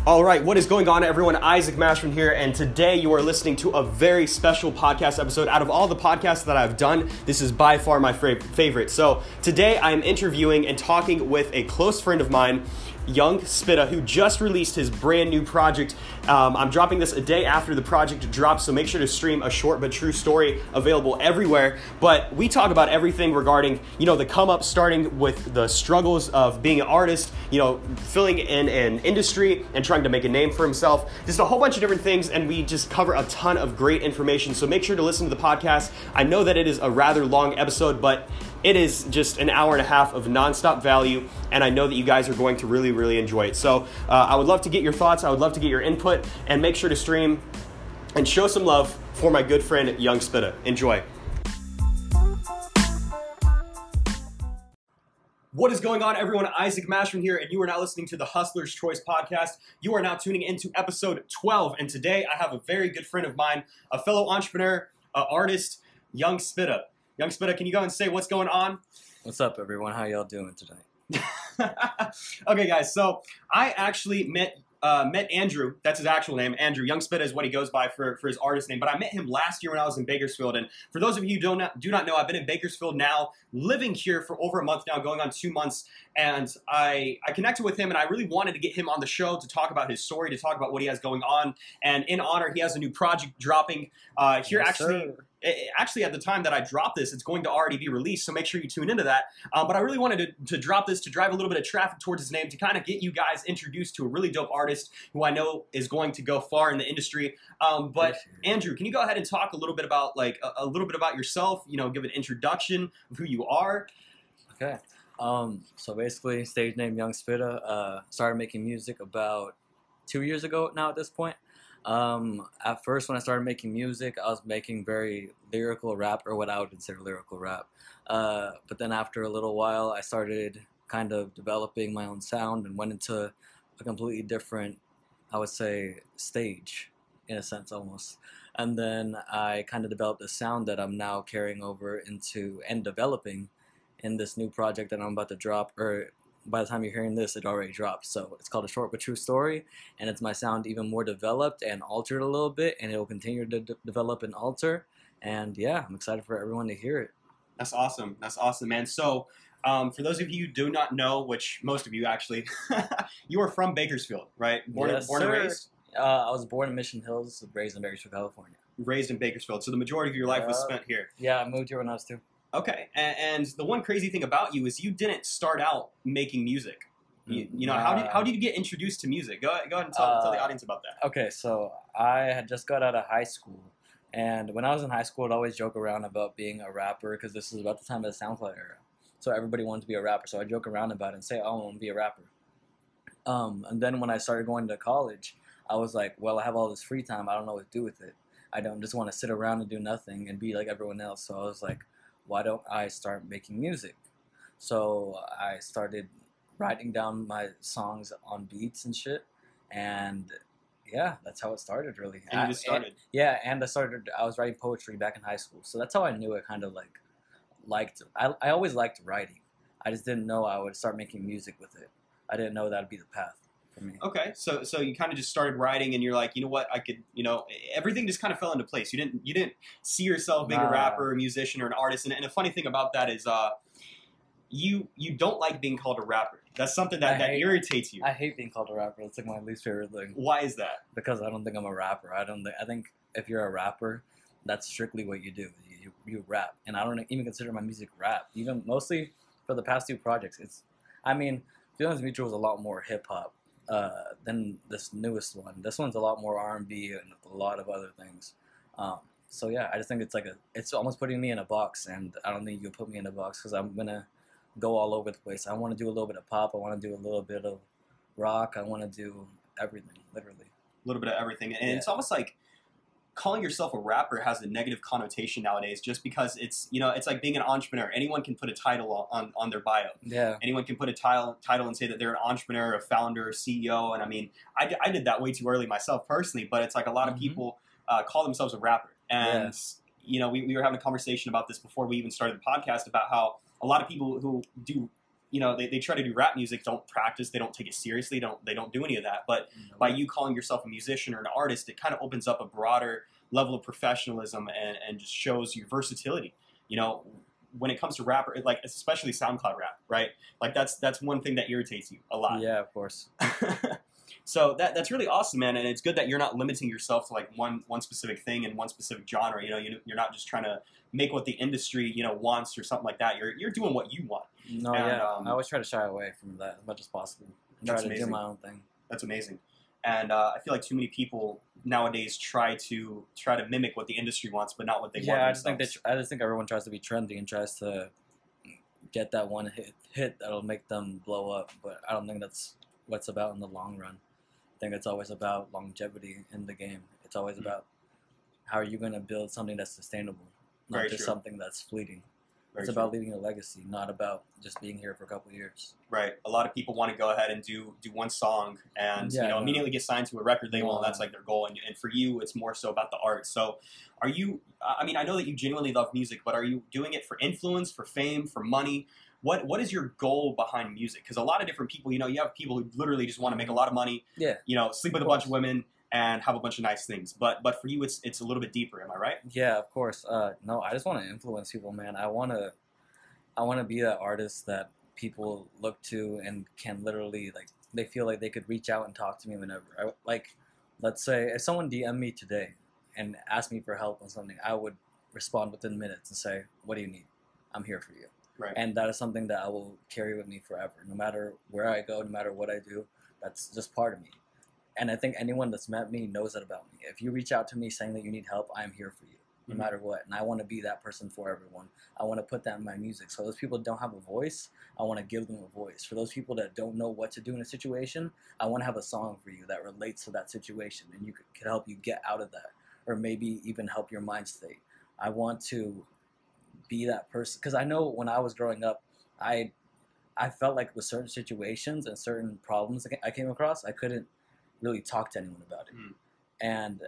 All right, what is going on, everyone? Isaac Mashman here, and today you are listening to a very special podcast episode. Out of all the podcasts that I've done, this is by far my favorite. So today I am interviewing and talking with a close friend of mine, Young Spitta, who just released his brand new project. I'm dropping this a day after the project drops, so make sure to stream A Short But True Story, available everywhere. But we talk about everything regarding, the come up, starting with the struggles of being an artist, filling in an industry and trying to make a name for himself. Just a whole bunch of different things, and we just cover a ton of great information. So make sure to listen to the podcast. I know that it is a rather long episode, but it is just an hour and a half of nonstop value, and I know that you guys are going to really enjoy it. So I would love to get your thoughts. I would love to get your input, and make sure to stream and show some love for my good friend, Young Spitta. Enjoy. What is going on, everyone? Isaac Mashman here, and you are now listening to the Hustler's Choice podcast. You are now tuning into episode 12, and today I have a very good friend of mine, a fellow entrepreneur, artist, Young Spitta. Young Spitta, can you go and say what's going on? What's up, everyone? How y'all doing today? Okay, guys. So I actually met Andrew. That's his actual name, Andrew. Young Spitta is what he goes by for his artist name. But I met him last year when I was in Bakersfield. And for those of you who do not know, I've been in Bakersfield now, living here for over a month now, going on 2 months. And I connected with him, and I really wanted to get him on the show to talk about his story, to talk about what he has going on. And in honor, he has a new project dropping here. Yes, Actually, at the time that I drop this, it's going to already be released, so make sure you tune into that. But I really wanted to drop this to drive a little bit of traffic towards his name, to kind of get you guys introduced to a really dope artist who I know is going to go far in the industry. But Andrew, can you go ahead and talk a little bit about a little bit about yourself? Give an introduction of who you are. Okay. So basically, stage name Young Spitta. Started making music about 2 years ago now at this point. At first, when I started making music, I was making very lyrical rap, or what I would consider lyrical rap. But then after a little while, I started kind of developing my own sound and went into a completely different, I would say, stage, in a sense, almost. And then I kind of developed a sound that I'm now carrying over into and developing in this new project that I'm about to drop, or by the time you're hearing this, it already dropped. So it's called A Short But True Story, and it's my sound even more developed and altered a little bit, and it will continue to develop and alter. And yeah, I'm excited for everyone to hear it. That's awesome. That's awesome, man. So for those of you who do not know, which most of you actually, you are from Bakersfield, right? Born and raised? I was born in Mission Hills, raised in Bakersfield, California. Raised in Bakersfield. So the majority of your life was spent here. Yeah, I moved here when I was 2. Okay, and the one crazy thing about you is you didn't start out making music. How did you get introduced to music? Go ahead and tell the audience about that. Okay, so I had just got out of high school, and when I was in high school, I'd always joke around about being a rapper, because this is about the time of the SoundCloud era. So everybody wanted to be a rapper, so I joke around about it and say, oh, I want to be a rapper. And then when I started going to college, I was like, well, I have all this free time, I don't know what to do with it. I don't just want to sit around and do nothing and be like everyone else. So I was like, why don't I start making music? So I started writing down my songs on beats and shit, and yeah, that's how it started, really. And you just started? And I was writing poetry back in high school, so that's how I knew I kind of liked. I always liked writing. I just didn't know I would start making music with it. I didn't know that would be the path for me. Okay, so you kind of just started writing, and you're like, you know what, I could, everything just kind of fell into place. You didn't see yourself being a rapper, a musician, or an artist. And a funny thing about that is, you don't like being called a rapper. That's something that irritates you. I hate being called a rapper. It's like my least favorite thing. Why is that? Because I don't think I'm a rapper. I think if you're a rapper, that's strictly what you do. You rap, and I don't even consider my music rap. Even mostly for the past 2 projects, Feelings Mutual is a lot more hip hop than this newest one. This one's a lot more R&B and a lot of other things. So yeah, I just think it's almost putting me in a box, and I don't think you can put me in a box, because I'm gonna go all over the place. I want to do a little bit of pop. I want to do a little bit of rock. I want to do everything, literally. A little bit of everything, and it's almost like calling yourself a rapper has a negative connotation nowadays, just because it's like being an entrepreneur. Anyone can put a title on their bio. Yeah. Anyone can put a title and say that they're an entrepreneur, a founder, a CEO. And I mean, I did that way too early myself personally, but it's like a lot of people call themselves a rapper. And, we were having a conversation about this before we even started the podcast, about how a lot of people who do you know, they try to do rap music, don't practice, they don't take it seriously, they don't do any of that. But by you calling yourself a musician or an artist, it kind of opens up a broader level of professionalism and just shows your versatility. You know, when it comes to rap, like especially SoundCloud rap, right? Like that's one thing that irritates you a lot. Yeah, of course. So that's really awesome, man, and it's good that you're not limiting yourself to like one specific thing and one specific genre. You know, you're not just trying to make what the industry, you know, wants or something like that. You're doing what you want. No, And, yeah, I always try to shy away from that as much as possible and try That's to do amazing. my own thing. That's amazing. And I feel like too many people nowadays try to mimic what the industry wants, but not what they want. Yeah, I just themselves. think everyone tries to be trendy and tries to get that one hit that'll make them blow up. But I don't think that's what's about in the long run. I think it's always about longevity in the game. It's always about how are you going to build something that's sustainable, not Very just true. something that's fleeting. Very It's true. about leaving a legacy, not about just being here for a couple of years. Right. A lot of people want to go ahead and do one song and Yeah, you know no. immediately get signed to a record label, No. and that's like their goal. And for you, it's more so about the art. So, are you? I mean, I know that you genuinely love music, but are you doing it for influence, for fame, for money? What is your goal behind music? Because a lot of different people, you know, you have people who literally just want to make a lot of money, Yeah. you know, sleep with a bunch of women and have a bunch of nice things. But for you, it's a little bit deeper. Am I right? Yeah, of course. No, I just want to influence people, man. I want to be that artist that people look to and can literally like they feel like they could reach out and talk to me whenever. Like, let's say if someone DM me today and asked me for help on something, I would respond within minutes and say, "What do you need? I'm here for you." Right. And that is something that I will carry with me forever, no matter where I go, no matter what I do. That's just part of me. And I think anyone that's met me knows that about me. If you reach out to me saying that you need help, I am here for you, no Mhm. matter what. And I want to be that person for everyone. I want to put that in my music. So those people that don't have a voice, I want to give them a voice. For those people that don't know what to do in a situation, I want to have a song for you that relates to that situation and can help you get out of that, or maybe even help your mind state. I want to be that person because I know when I was growing up, I felt like with certain situations and certain problems that I came across, I couldn't really talk to anyone about it. Mm. And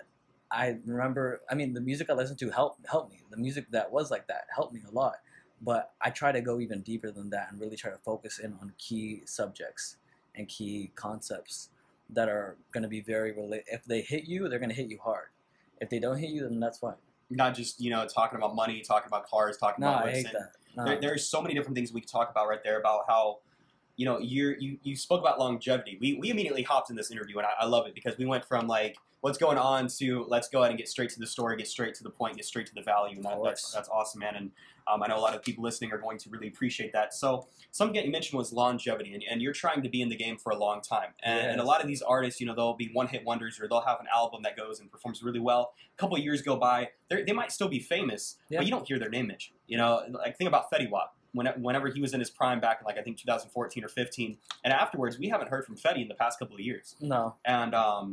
I remember, I mean, the music I listened to helped me. The music that was like that helped me a lot. But I try to go even deeper than that and really try to focus in on key subjects and key concepts that are going to be very if they hit you, they're going to hit you hard. If they don't hit you, then that's fine. Not just, you know, talking about money, talking about cars, talking No, about I whips, hate and that. No. there's so many different things we could talk about right there about how, you know, you spoke about longevity. We immediately hopped in this interview, and I love it because we went from like what's going on to let's go ahead and get straight to the story, get straight to the point, get straight to the value, and that's awesome, man. And I know a lot of people listening are going to really appreciate that. So something that you mentioned was longevity, and you're trying to be in the game for a long time. And a lot of these artists, you know, they'll be one-hit wonders, or they'll have an album that goes and performs really well. A couple of years go by, they might still be famous, Yeah. but you don't hear their name mentioned. You know, like think about Fetty Wap. Whenever he was in his prime back in like I think 2014 or 15, and afterwards we haven't heard from Fetty in the past couple of years. No. And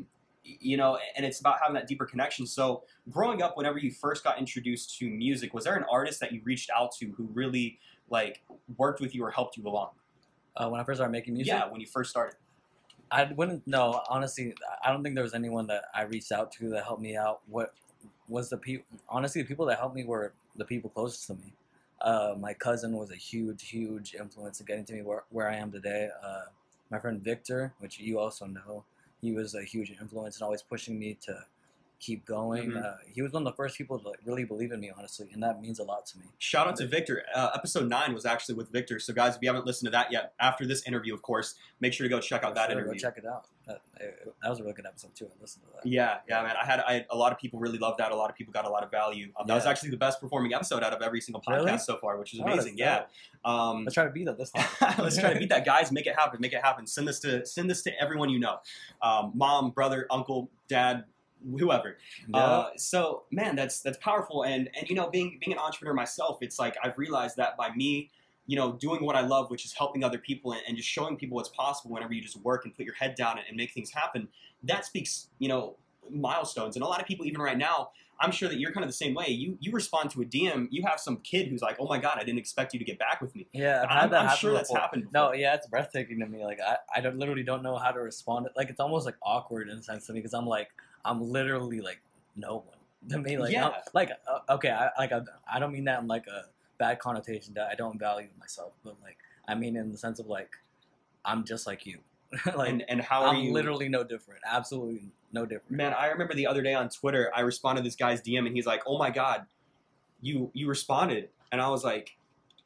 you know, and it's about having that deeper connection. So growing up, whenever you first got introduced to music, was there an artist that you reached out to who really like worked with you or helped you along? When I first started making music? Yeah, when you first started. I wouldn't. No, honestly, I don't think there was anyone that I reached out to that helped me out. What was the people? Honestly, the people that helped me were the people closest to me. My cousin was a huge influence in getting to me where I am today. My friend Victor, which you also know, he was a huge influence and always pushing me to keep going. Mhm. He was one of the first people to like, really believe in me, honestly, and that means a lot to me. Shout out to Victor. Episode 9 was actually with Victor. So guys, if you haven't listened to that yet, after this interview, of course, make sure to go check out that Sure, interview. go check it out. That was a really good episode too. I listened to that. Yeah, man. I had a lot of people really loved that. A lot of people got a lot of value. That was Yeah. actually the best performing episode out of every single podcast Really? so far, which is Oh, that's amazing. Yeah. Let's try to beat that this time. Let's try to beat that, guys. Make it happen. Make it happen. Send this to everyone you know, mom, brother, uncle, dad, whoever. Yeah. So man, that's powerful. And you know, being an entrepreneur myself, it's like I've realized that by me, you know, doing what I love, which is helping other people and just showing people what's possible whenever you just work and put your head down and make things happen, that speaks, you know, milestones. And a lot of people, even right now, I'm sure that you're kind of the same way. You respond to a DM, you have some kid who's like, oh my God, I didn't expect you to get back with me. Yeah, I've had that I'm happen sure that's before. happened No, before. yeah, it's breathtaking to me. Like I literally don't know how to respond. Like it's almost like awkward in a sense to me because I'm literally like no one to me. Like Yeah. okay, I don't mean that in like a bad connotation that I don't value myself, but like I mean, in the sense of like, I'm just like you. Like, And how are I'm you? literally no different. Absolutely no different. Man, I remember the other day on Twitter, I responded to this guy's DM, and he's like, "Oh my god, you responded," and I was like,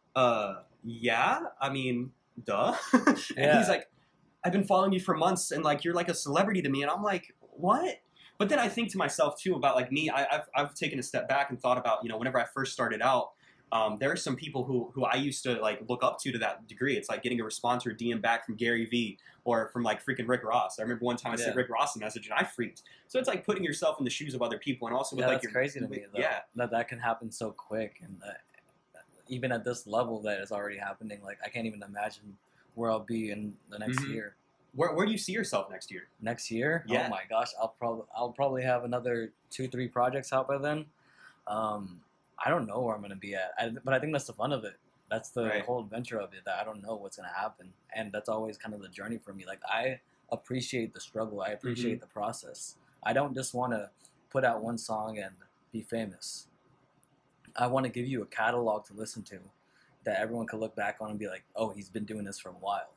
yeah, I mean, duh." And Yeah. he's like, "I've been following you for months, and like you're like a celebrity to me," and I'm like, "What?" But then I think to myself too about like me. I've taken a step back and thought about, whenever I first started out. There are some people who I used to like look up to that degree. It's like getting a response or a DM back from Gary Vee or from like freaking Rick Ross. I remember one time I sent Yeah. Rick Ross a message and I freaked. So it's like putting yourself in the shoes of other people, and also with Yeah, like that's your crazy to me. Though, yeah. that can happen so quick, and even at this level that is already happening, like I can't even imagine where I'll be in the next Mhm. year. Where do you see yourself next year? Next year, Yeah. oh my gosh, I'll probably have another 2-3 projects out by then. I don't know where I'm gonna be at, but I think that's the fun of it. That's the Right. whole adventure of it. That I don't know what's gonna happen, and that's always kind of the journey for me. Like I appreciate the struggle. I appreciate Mm-hmm. the process. I don't just want to put out one song and be famous. I want to give you a catalog to listen to that everyone can look back on and be like, "Oh, he's been doing this for a while."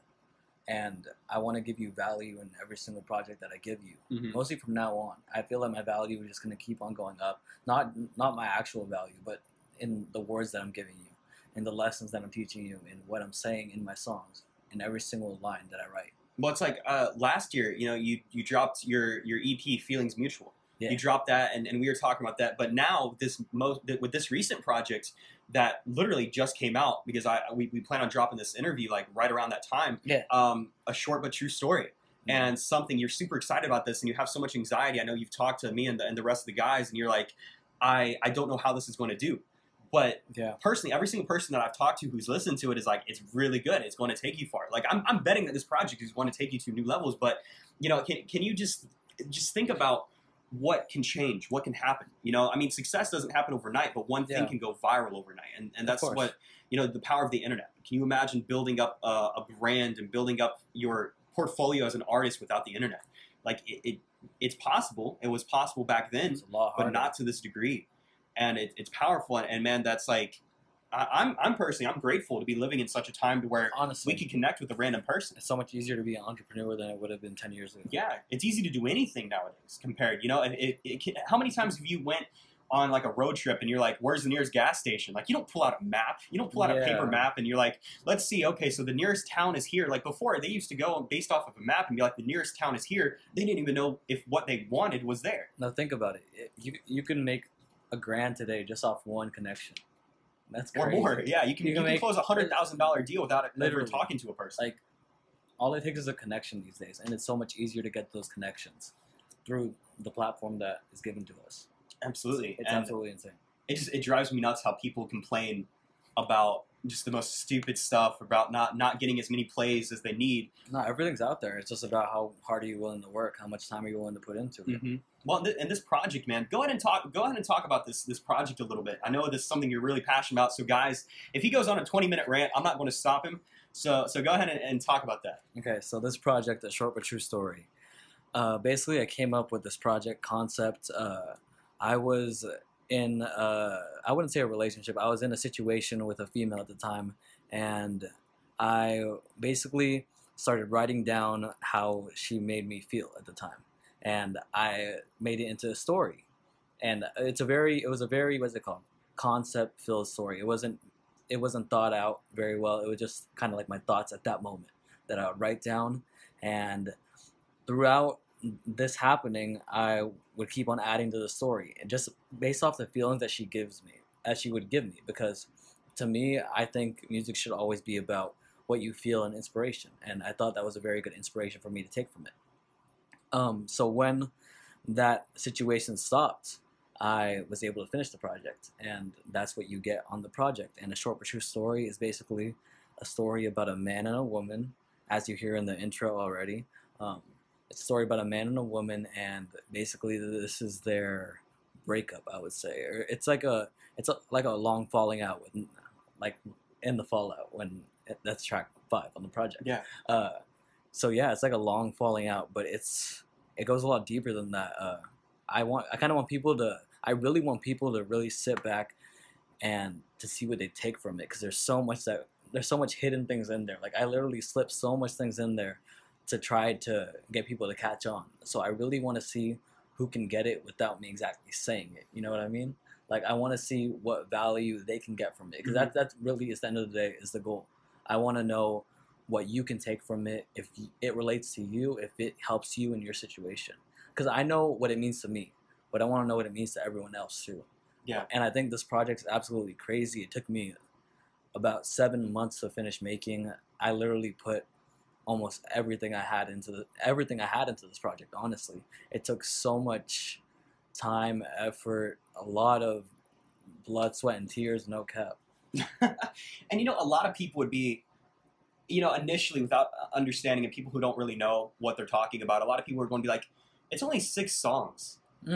And I want to give you value in every single project that I give you. Mhm. Mostly from now on, I feel like my value is just going to keep on going up. Not my actual value, but in the words that I'm giving you, in the lessons that I'm teaching you, in what I'm saying in my songs, in every single line that I write. Well, it's like last year, you dropped your EP, Feelings Mutual. Yeah. You dropped that, and we were talking about that. But now with this recent project that literally just came out, because we plan on dropping this interview like right around that time. Yeah. A short but true story, and something you're super excited about this, and you have so much anxiety. I know you've talked to me and the rest of the guys, and you're like, I don't know how this is going to do. But Yeah. personally, every single person that I've talked to who's listened to it is like, it's really good. It's going to take you far. Like I'm betting that this project is going to take you to new levels. But can you just think about what can change, what can happen? I mean, success doesn't happen overnight, but one thing Yeah. can go viral overnight, and that's course. what the power of the internet. Can you imagine building up a brand and building up your portfolio as an artist without the internet? Like it's possible. It was possible back then, It's a lot but harder. not to this degree. And it's powerful, and man, that's like, I'm personally, I'm grateful to be living in such a time to where Honestly, we can connect with a random person. it's so much easier to be an entrepreneur than it would have been 10 years ago. Yeah, it's easy to do anything nowadays compared. How many times have you went on like a road trip and you're like, where's the nearest gas station? Like, you don't pull out a map, you don't pull out a Yeah. paper map, and you're like, let's see, okay, so the nearest town is here. Like before, they used to go based off of a map and be like, the nearest town is here. They didn't even know if what they wanted was there. Now think about it. You can make $1,000 today just off one connection. That's Or crazy. more. Yeah, you can make close $100,000 deal without ever Literally. talking to a person. Like, all it takes is a connection these days, and it's so much easier to get those connections through the platform that is given to us. Absolutely. It's And absolutely insane. it drives me nuts how people complain about just the most stupid stuff, about not getting as many plays as they need. No, everything's out there. It's just about how hard are you willing to work, how much time are you willing to put into it. Mm-hmm. Well, and this project, man, go ahead and talk about this project a little bit. I know this is something you're really passionate about. So, guys, if he goes on a 20-minute rant, I'm not going to stop him. So go ahead and talk about that. Okay, so this project, A Short But True Story. Basically, I came up with this project concept. I was in, I wouldn't say a relationship. I was in a situation with a female at the time, and I basically started writing down how she made me feel at the time, and I made it into a story. And it was a very, what's it called? Concept-filled story. It wasn't thought out very well. It was just kind of like my thoughts at that moment that I would write down, and throughout this happening, I would keep on adding to the story, and just based off the feelings that she would give me. Because to me, I think music should always be about what you feel and inspiration, and I thought that was a very good inspiration for me to take from it. So when that situation stopped, I was able to finish the project, and that's what you get on the project. And A Short But True Story is basically a story about a man and a woman, as you hear in the intro already. It's a story about a man and a woman, and basically this is their breakup, I would say. Or it's like a long falling out, with like in the fallout, when that's track 5 on the project. Yeah. So yeah, it's like a long falling out, but it goes a lot deeper than that. I really want people to really sit back and to see what they take from it, because there's so much that there's so much hidden things in there. Like I literally slipped so much things in there to try to get people to catch on. So I really want to see who can get it without me exactly saying it. You know what I mean? Like I want to see what value they can get from it, because that really is the end of the day is the goal. I want to know what you can take from it, if it relates to you, if it helps you in your situation. Because I know what it means to me, but I want to know what it means to everyone else too. Yeah. And I think this project is absolutely crazy. It took me about 7 months to finish making. I literally put almost everything I had into this project. Honestly, it took so much time, effort, a lot of blood, sweat, and tears. No cap. And you know, a lot of people would be, you know, initially without understanding, and people who don't really know what they're talking about, a lot of people are going to be like, "It's only 6 songs.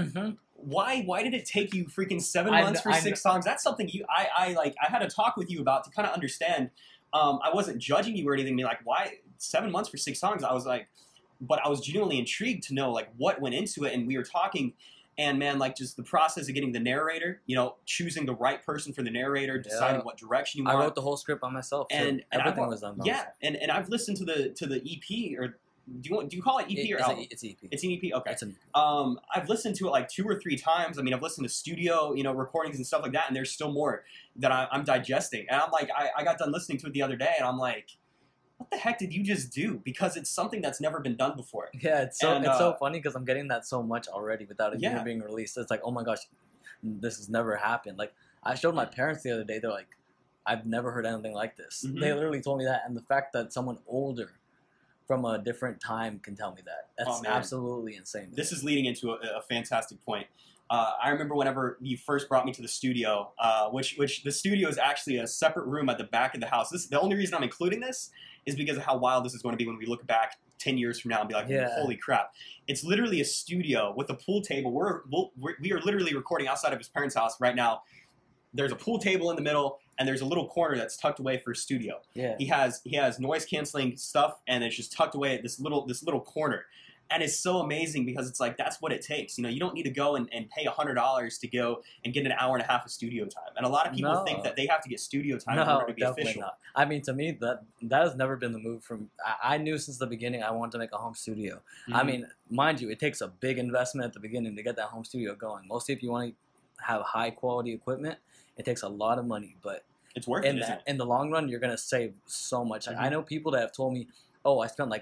Why did it take you freaking 7 months for 6 songs?" That's something I had a talk with you about to kind of understand. I wasn't judging you or anything. Like, why 7 months for 6 songs? I was like, but I was genuinely intrigued to know like what went into it. And we were talking, and man, like just the process of getting the narrator, you know, choosing the right person for the narrator, deciding what direction you want. I wrote the whole script by myself, and everything was done by myself. And I've listened to the EP, or do you call it EP or album? It's EP. It's an EP. Okay. It's an EP. I've listened to it like 2 or 3 times. I mean, I've listened to studio, you know, recordings and stuff like that, and there's still more that I'm digesting. And I'm like, I got done listening to it the other day, and I'm like, what the heck did you just do? Because it's something that's never been done before. Yeah, it's so funny because I'm getting that so much already without it even being released. It's like, oh my gosh, this has never happened. Like I showed my parents the other day. They're like, I've never heard anything like this. They literally told me that, and the fact that someone older from a different time can tell me that's absolutely insane. This is leading into a fantastic point. I remember whenever you first brought me to the studio, which the studio is actually a separate room at the back of the house. The only reason I'm including this is because of how wild this is going to be when we look back 10 years from now and be like, holy crap. It's literally a studio with a pool table. We are literally recording outside of his parents' house right now. There's a pool table in the middle, and there's a little corner that's tucked away for a studio. Yeah. He has noise canceling stuff, and it's just tucked away at this little corner. And it's so amazing because it's like, that's what it takes. You know, you don't need to go and pay $100 to go and get an hour and a half of studio time. And a lot of people think that they have to get studio time in order to be official. Not. I mean, to me, that has never been the move from, I knew since the beginning I wanted to make a home studio. I mean, mind you, it takes a big investment at the beginning to get that home studio going. Mostly if you want to have high quality equipment, it takes a lot of money, but it's worth it, isn't it? In the long run, you're going to save so much. Like, I know people that have told me, oh, I spent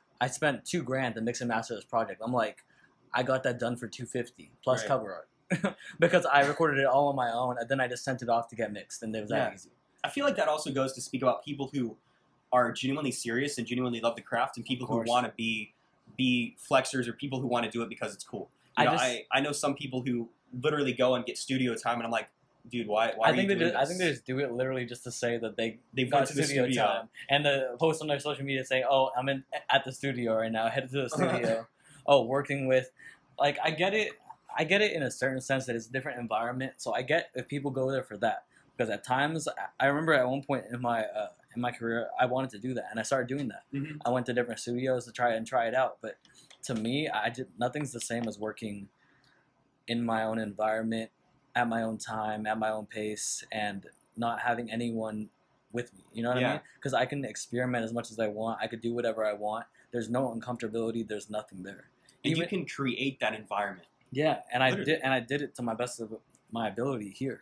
$2,000 to mix and master this project. I'm like, I got that done for $250 plus cover art because I recorded it all on my own, and then I just sent it off to get mixed, and it was that easy. I feel like that also goes to speak about people who are genuinely serious and genuinely love the craft, and people who want to be flexers, or people who want to do it because it's cool. I know some people who literally go and get studio time, and I'm like, dude, why are you doing this? I think they just do it literally just to say that they've got studio time, and to post on their social media saying, "Oh, I'm at the studio right now, headed to the studio." Oh, working with, like, I get it in a certain sense that it's a different environment. So I get if people go there for that, because at times I remember at one point in my career I wanted to do that, and I started doing that. I went to different studios to try it out, but to me, nothing's the same as working in my own environment, at my own time, at my own pace, and not having anyone with me. You know what I mean? Because I can experiment as much as I want. I could do whatever I want. There's no uncomfortability. There's nothing there. And you can create that environment. Yeah, and I did it to my best of my ability here.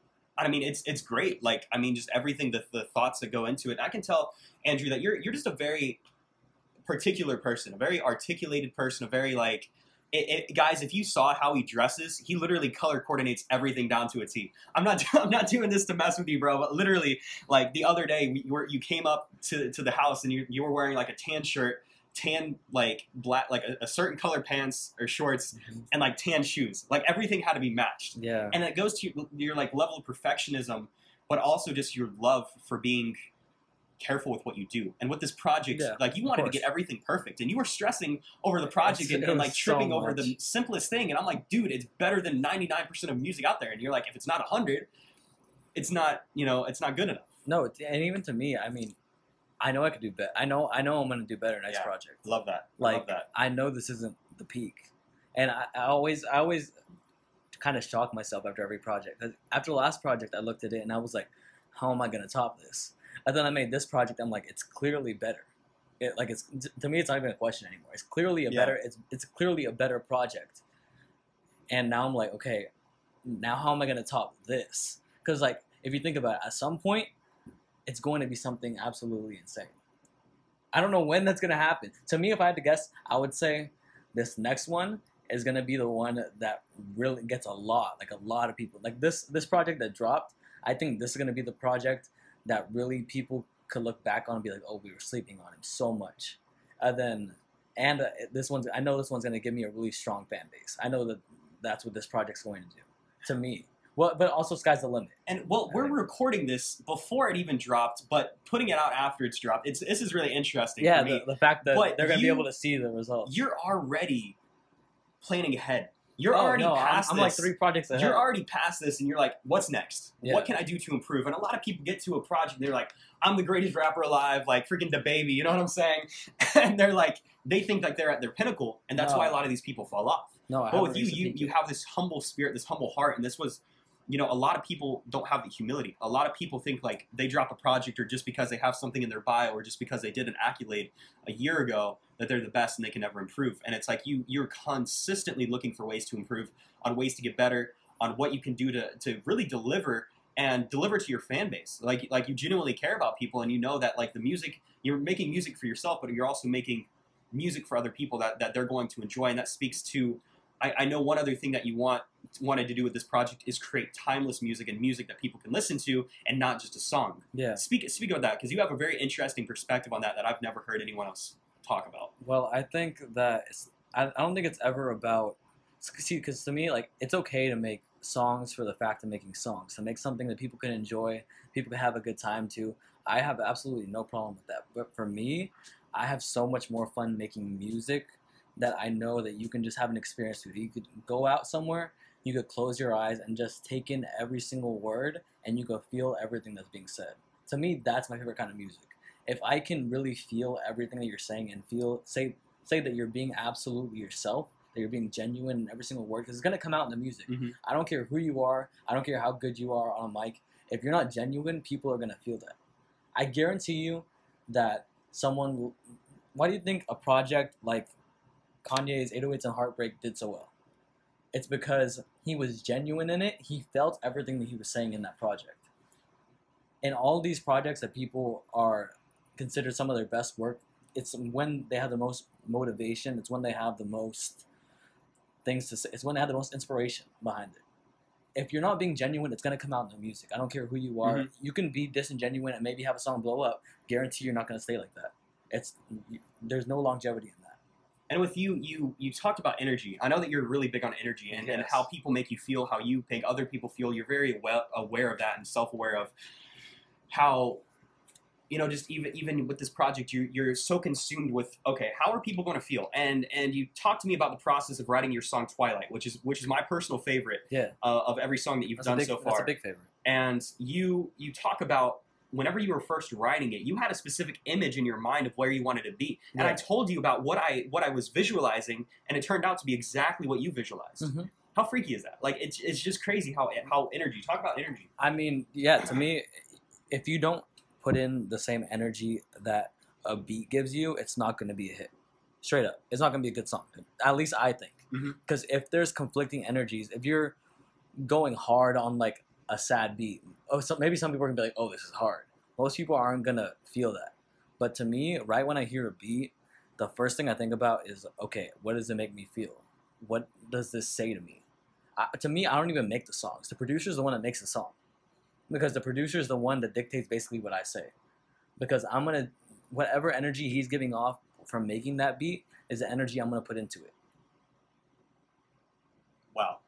I mean, it's great. Like, I mean, just everything, the thoughts that go into it. I can tell, Andrew, that you're just a very particular person, a very articulated person, a very like. Guys, if you saw how he dresses, he literally color coordinates everything down to a T. I'm not doing this to mess with you, bro. But literally, like the other day, you came up to the house and you were wearing like a tan shirt, tan like black, like a certain color pants or shorts, and like tan shoes. Like everything had to be matched. Yeah. And it goes to your like level of perfectionism, but also just your love for being careful with what you do. And with this project, like you wanted to get everything perfect, and you were stressing over the project and like tripping over the simplest thing. And I'm like, dude, it's better than 99% of music out there. And you're like, if it's not 100, it's not, it's not good enough. No, and even to me, I mean, I know I could do better. I know I'm going to do better next project. Love that. Like, love that. I know this isn't the peak. And I always kind of shock myself after every project. 'Cause after the last project, I looked at it and I was like, how am I going to top this? And then I made this project. I'm like, it's clearly better. It's to me, it's not even a question anymore. It's clearly a better. It's clearly a better project. And now I'm like, okay, now how am I gonna top this? Because like, if you think about it, at some point, it's going to be something absolutely insane. I don't know when that's gonna happen. To me, if I had to guess, I would say this next one is gonna be the one that really gets a lot of people. Like this project that dropped, I think this is gonna be the project that really people could look back on and be like, oh, we were sleeping on him so much. This one's, I know this one's gonna give me a really strong fan base. I know that's what this project's going to do to me. Well, but also sky's the limit. And well, we're recording this before it even dropped, but putting it out after it's dropped. This is really interesting. Yeah, for me. The fact that they're gonna be able to see the results. You're already planning ahead. You're already past this. I'm like 3 projects ahead. You're already past this, and you're like, what's next? Yeah. What can I do to improve? And a lot of people get to a project, and they're like, I'm the greatest rapper alive, like freaking DaBaby, you know what I'm saying? And they're like, they think like they're at their pinnacle, and that's why a lot of these people fall off. No, but with you have this humble spirit, this humble heart, and this was, you know, a lot of people don't have the humility. A lot of people think like they drop a project or just because they have something in their bio or just because they did an accolade a year ago that they're the best and they can never improve. And it's like you're consistently looking for ways to improve, on ways to get better, on what you can do to really deliver and deliver to your fan base. Like you genuinely care about people, and you know that like the music, you're making music for yourself, but you're also making music for other people that they're going to enjoy. And that speaks to, I know one other thing that you wanted to do with this project is create timeless music and music that people can listen to and not just a song. Yeah. Speak about that, because you have a very interesting perspective on that I've never heard anyone else talk about. Well, I think that I don't think it's ever about, see, because to me, like, it's okay to make songs for the fact of making songs, to make something that people can enjoy, people can have a good time to. I have absolutely no problem with that. But for me, I have so much more fun making music that I know that you can just have an experience with. You could go out somewhere, you could close your eyes and just take in every single word, and you could feel everything that's being said. To me, that's my favorite kind of music. If I can really feel everything that you're saying and say that you're being absolutely yourself, that you're being genuine in every single word, because it's going to come out in the music. Mm-hmm. I don't care who you are. I don't care how good you are on a mic. If you're not genuine, people are going to feel that. I guarantee you that someone... Why do you think a project like Kanye's 808s and Heartbreak did so well? It's because he was genuine in it. He felt everything that he was saying in that project. And all these projects that people are considered some of their best work, it's when they have the most motivation. It's when they have the most things to say. It's when they have the most inspiration behind it. If you're not being genuine, it's going to come out in the music. I don't care who you are. Mm-hmm. You can be disingenuine and maybe have a song blow up. Guarantee you're not going to stay like that. There's no longevity in that. And with you talked about energy. I know that you're really big on energy and how people make you feel, how you make other people feel. You're very well aware of that and self-aware of how, you know, just even with this project, you're so consumed with, okay, how are people going to feel? And you talked to me about the process of writing your song Twilight, which is my personal favorite of every song that you've done so far. That's a big favorite. And you talk about, whenever you were first writing it, you had a specific image in your mind of where you wanted to be. Yeah. And I told you about what I was visualizing, and it turned out to be exactly what you visualized. Mm-hmm. How freaky is that? Like, it's just crazy how energy. Talk about energy. I mean, yeah, to me, if you don't put in the same energy that a beat gives you, it's not going to be a hit. Straight up. It's not going to be a good song. At least I think. Because if there's conflicting energies, if you're going hard on, like, a sad beat, maybe some people are going to be like, oh, this is hard. Most people aren't going to feel that. But to me, right when I hear a beat, the first thing I think about is, okay, what does it make me feel? What does this say to me? To me, I don't even make the songs. The producer is the one that makes the song. Because the producer is the one that dictates basically what I say. Because I'm going to, whatever energy he's giving off from making that beat is the energy I'm going to put into it. Wow.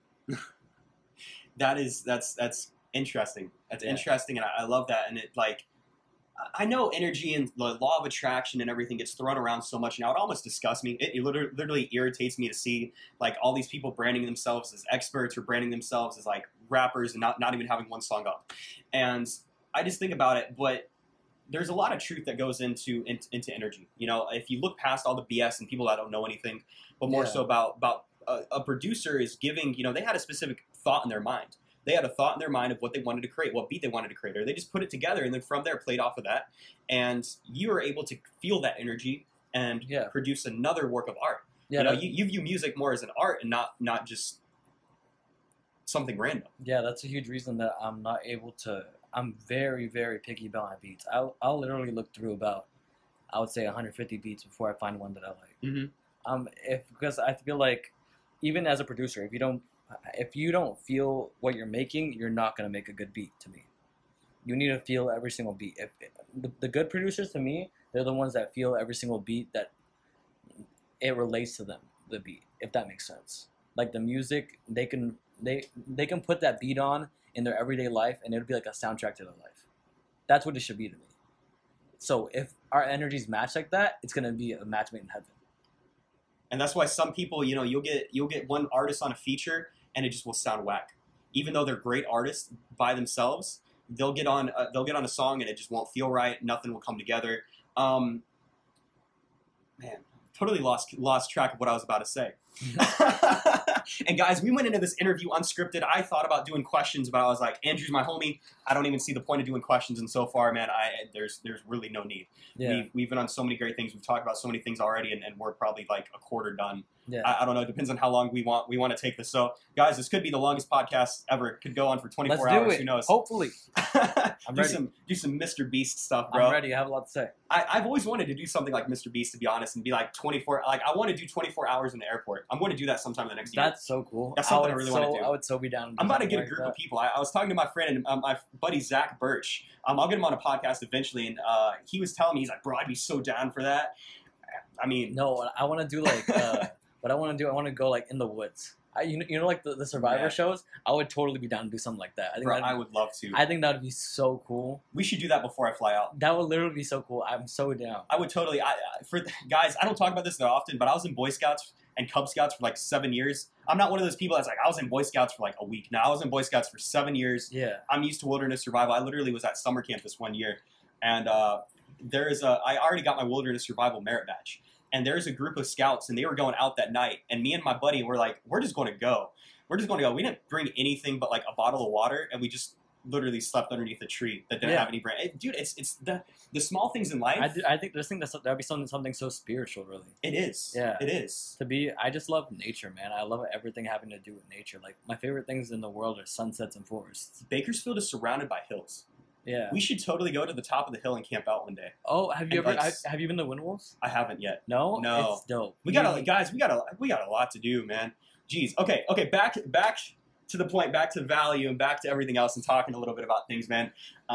That's interesting. That's interesting, and I love that. And it, like, I know energy and the law of attraction and everything gets thrown around so much now. It almost disgusts me. It literally irritates me to see, like, all these people branding themselves as experts or branding themselves as, like, rappers and not even having one song up. And I just think about it, but there's a lot of truth that goes into energy. You know, if you look past all the BS and people that don't know anything, but more so about a producer is giving, you know, they had a specific thought in their mind. They had a thought in their mind of what they wanted to create, what beat they wanted to create, or they just put it together and then from there played off of that. And you are able to feel that energy and produce another work of art. Yeah, you view music more as an art and not just something random. Yeah, that's a huge reason that I'm not able to. I'm very, very picky about my beats. I'll literally look through about, I would say, 150 beats before I find one that I like. Mm-hmm. Because I feel like, even as a producer, if you don't feel what you're making, you're not gonna make a good beat. To me, you need to feel every single beat. The good producers, to me, they're the ones that feel every single beat, that it relates to them, the beat, if that makes sense. Like the music, they can put that beat on in their everyday life, and it'll be like a soundtrack to their life. That's what it should be to me. So if our energies match like that, it's gonna be a match made in heaven. And that's why some people, you'll get one artist on a feature, and it just will sound whack, even though they're great artists by themselves. They'll get on a song, and it just won't feel right. Nothing will come together. Man, totally lost track of what I was about to say. And guys, we went into this interview unscripted. I thought about doing questions, but I was like, Andrew's my homie. I don't even see the point of doing questions. And so far, man, there's really no need. Yeah. We've been on so many great things. We've talked about so many things already, and we're probably like a quarter done. Yeah. I don't know. It depends on how long we want to take this. So, guys, this could be the longest podcast ever. It could go on for 24 hours. Who knows? Hopefully. I'm ready. Do some Mr. Beast stuff, bro. I'm ready. I have a lot to say. I've always wanted to do something like Mr. Beast, to be honest, and be like 24. Like, I want to do 24 hours in the airport. I'm going to do that sometime in the next year. That's so cool. That's something I really want to do. I would so be down. I'm about to get a group of people. I was talking to my friend and my buddy Zach Birch. I'll get him on a podcast eventually, and he was telling me, he's like, bro, I'd be so down for that. I mean, no, I want to do like what I want to do. I want to go like in the woods. You know, like the Survivor shows. I would totally be down to do something like that. I would love to. I think that would be so cool. We should do that before I fly out. That would literally be so cool. I'm so down. I would totally. For guys, I don't talk about this that often, but I was in Boy Scouts and Cub Scouts for like 7 years. I'm not one of those people that's like, I was in Boy Scouts for like a week. No, I was in Boy Scouts for 7 years. Yeah. I'm used to wilderness survival. I literally was at summer camp this 1 year, and I already got my wilderness survival merit badge. And there's a group of scouts, and they were going out that night. And me and my buddy were like, we're just going to go. We're just going to go. We didn't bring anything but like a bottle of water, and we just literally slept underneath a tree that didn't have any branch. Dude, it's the small things in life. I think that'd be something so spiritual, really. It is. Yeah. It is. I just love nature, man. I love everything having to do with nature. Like, my favorite things in the world are sunsets and forests. Bakersfield is surrounded by hills. Yeah. We should totally go to the top of the hill and camp out one day. Oh, have you been to Windwolves? I haven't yet. No? No. It's dope. We got a lot to do, man. Jeez. Okay, back to the point, back to value and back to everything else and talking a little bit about things, man.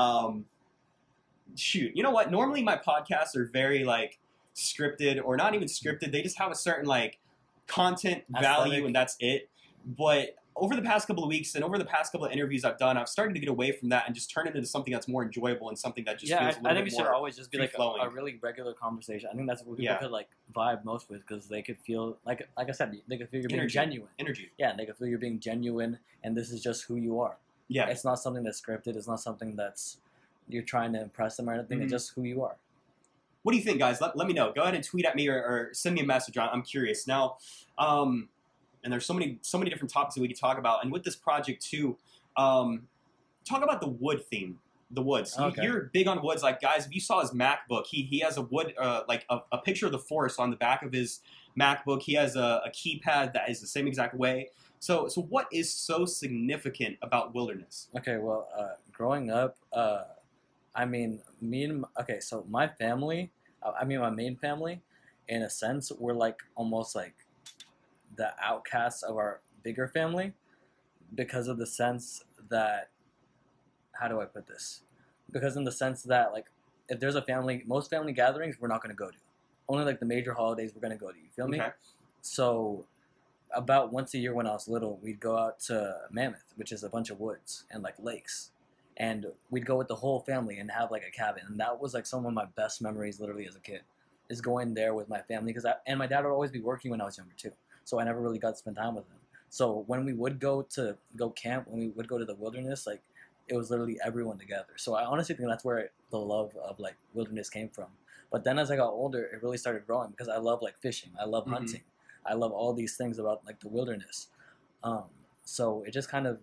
Shoot. You know what? Normally my podcasts are very like scripted, or not even scripted. They just have a certain like content value and that's it. But over the past couple of weeks and over the past couple of interviews I've done, I've started to get away from that and just turn it into something that's more enjoyable and something that just feels a little bit more I think it should always just be like free-flowing. a really regular conversation. I think that's what people could like vibe most with, because they could feel like I said, they could feel you're being genuine. Energy. Yeah, and they could feel you're being genuine, and this is just who you are. Yeah. It's not something that's scripted. It's not something that's you're trying to impress them or anything. It's just who you are. What do you think, guys? Let me know. Go ahead and tweet at me or send me a message. I'm curious. Now, and there's so many different topics that we could talk about. And with this project too, talk about the wood theme, the woods. Okay. You're big on woods. Like, guys, if you saw his MacBook, he has a wood, like a picture of the forest on the back of his MacBook. He has a keypad that is the same exact way. So what is so significant about wilderness? Okay, well, growing up, I mean, so my family, my main family, in a sense, we're like almost like the outcasts of our bigger family, because of the sense that, how do I put this? Because in the sense that, like, if there's a family, most family gatherings we're not going to go to. Only like the major holidays we're going to go to. You feel me? Okay. So about once a year when I was little, we'd go out to Mammoth, which is a bunch of woods and like lakes. And we'd go with the whole family and have like a cabin. And that was like some of my best memories literally as a kid, is going there with my family. And my dad would always be working when I was younger too. So I never really got to spend time with him. So when we would go camp, when we would go to the wilderness, like, it was literally everyone together. So I honestly think that's where the love of like wilderness came from. But then as I got older, it really started growing, because I love like fishing. I love hunting. I love all these things about like the wilderness. So it just kind of,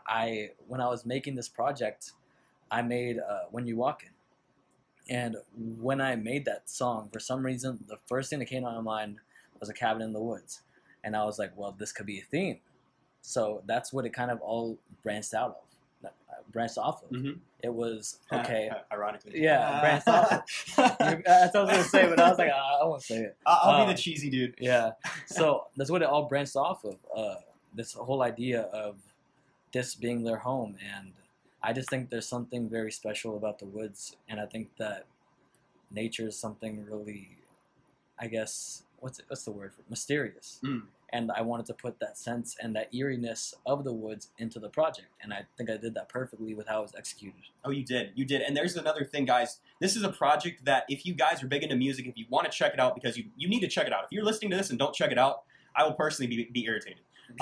when I was making this project, I made When You Walk In. And when I made that song, for some reason, the first thing that came to my mind was a cabin in the woods. And I was like, well, this could be a theme. So that's what it kind of all branched off of. Mm-hmm. It was, okay. Ironically. Yeah, branched off of. That's what I was going to say, but I was like, I won't say it. I'll be the cheesy dude. Yeah. So that's what it all branched off of. This whole idea of this being their home. And I just think there's something very special about the woods, and I think that nature is something really, I guess, what's the word for it? Mysterious. And I wanted to put that sense and that eeriness of the woods into the project, and I think I did that perfectly with how it was executed. Oh, you did. And there's another thing, guys. This is a project that if you guys are big into music, if you want to check it out, because you need to check it out. If you're listening to this and don't check it out, I will personally be irritated.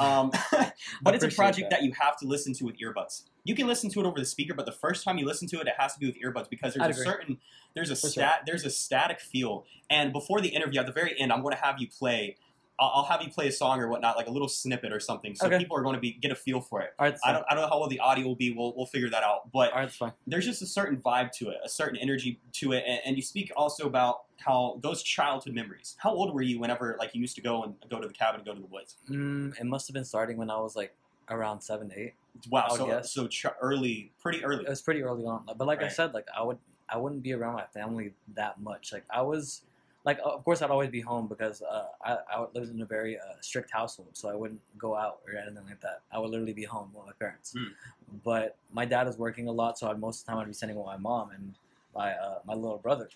But it's a project that you have to listen to with earbuds. You can listen to it over the speaker, but the first time you listen to it, it has to be with earbuds, because there's a static feel. And before the interview, at the very end, I'm going to have you play. I'll have you play a song or whatnot, like a little snippet or something, so people are going to get a feel for it. All right, I don't know how well the audio will be. We'll figure that out. But all right, that's fine. There's just a certain vibe to it, a certain energy to it, and you speak also about how those childhood memories. How old were you whenever you used to go to the cabin and go to the woods? It must have been starting when I was around 7, 8. Wow, early, pretty early. It was pretty early on, but I said, I wouldn't be around my family that much. I was. Of course, I'd always be home because I lived in a very strict household, so I wouldn't go out or anything like that. I would literally be home with my parents. But my dad was working a lot, so most of the time I'd be spending with my mom and my little brother.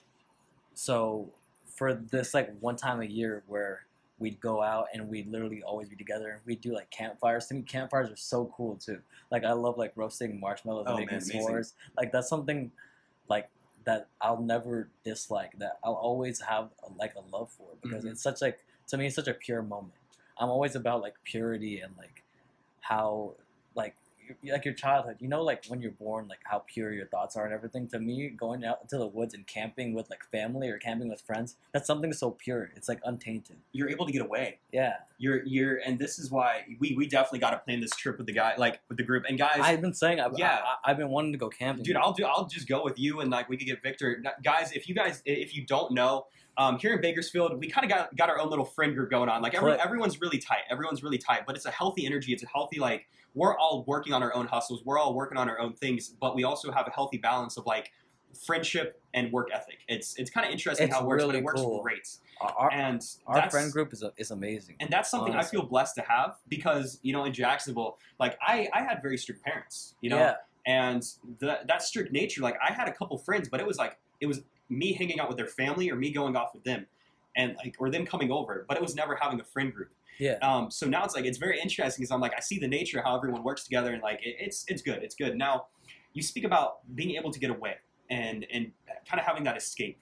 So for this one time a year where we'd go out and we'd literally always be together, we'd do campfires. To me, campfires are so cool too. I love roasting marshmallows and making s'mores. That's something that I'll never dislike, that I'll always have a love for, because it's such to me it's such a pure moment. I'm always about purity and how your childhood, when you're born, how pure your thoughts are and everything. To me, going out into the woods and camping with family or camping with friends, that's something so pure. It's untainted. You're able to get away. Yeah. And this is why we definitely got to plan this trip with the guy, with the group. And guys, I've been saying, I've been wanting to go camping. Dude, I'll just go with you, and we could get Victor. Guys, if you don't know, here in Bakersfield, we kind of got our own little friend group going on. Everyone's really tight. Everyone's really tight, but it's a healthy energy. It's a healthy we're all working on our own hustles. We're all working on our own things, but we also have a healthy balance of friendship and work ethic. It's kind of interesting how it works, but it works great. Our friend group is amazing. And that's something honestly I feel blessed to have, because, in Jacksonville, I had very strict parents, Yeah. And that strict nature, I had a couple friends, but it was me hanging out with their family or me going off with them, and or them coming over, but it was never having a friend group. Yeah. So now it's very interesting, because I see the nature of how everyone works together, and it's good. It's good. Now, you speak about being able to get away and kind of having that escape.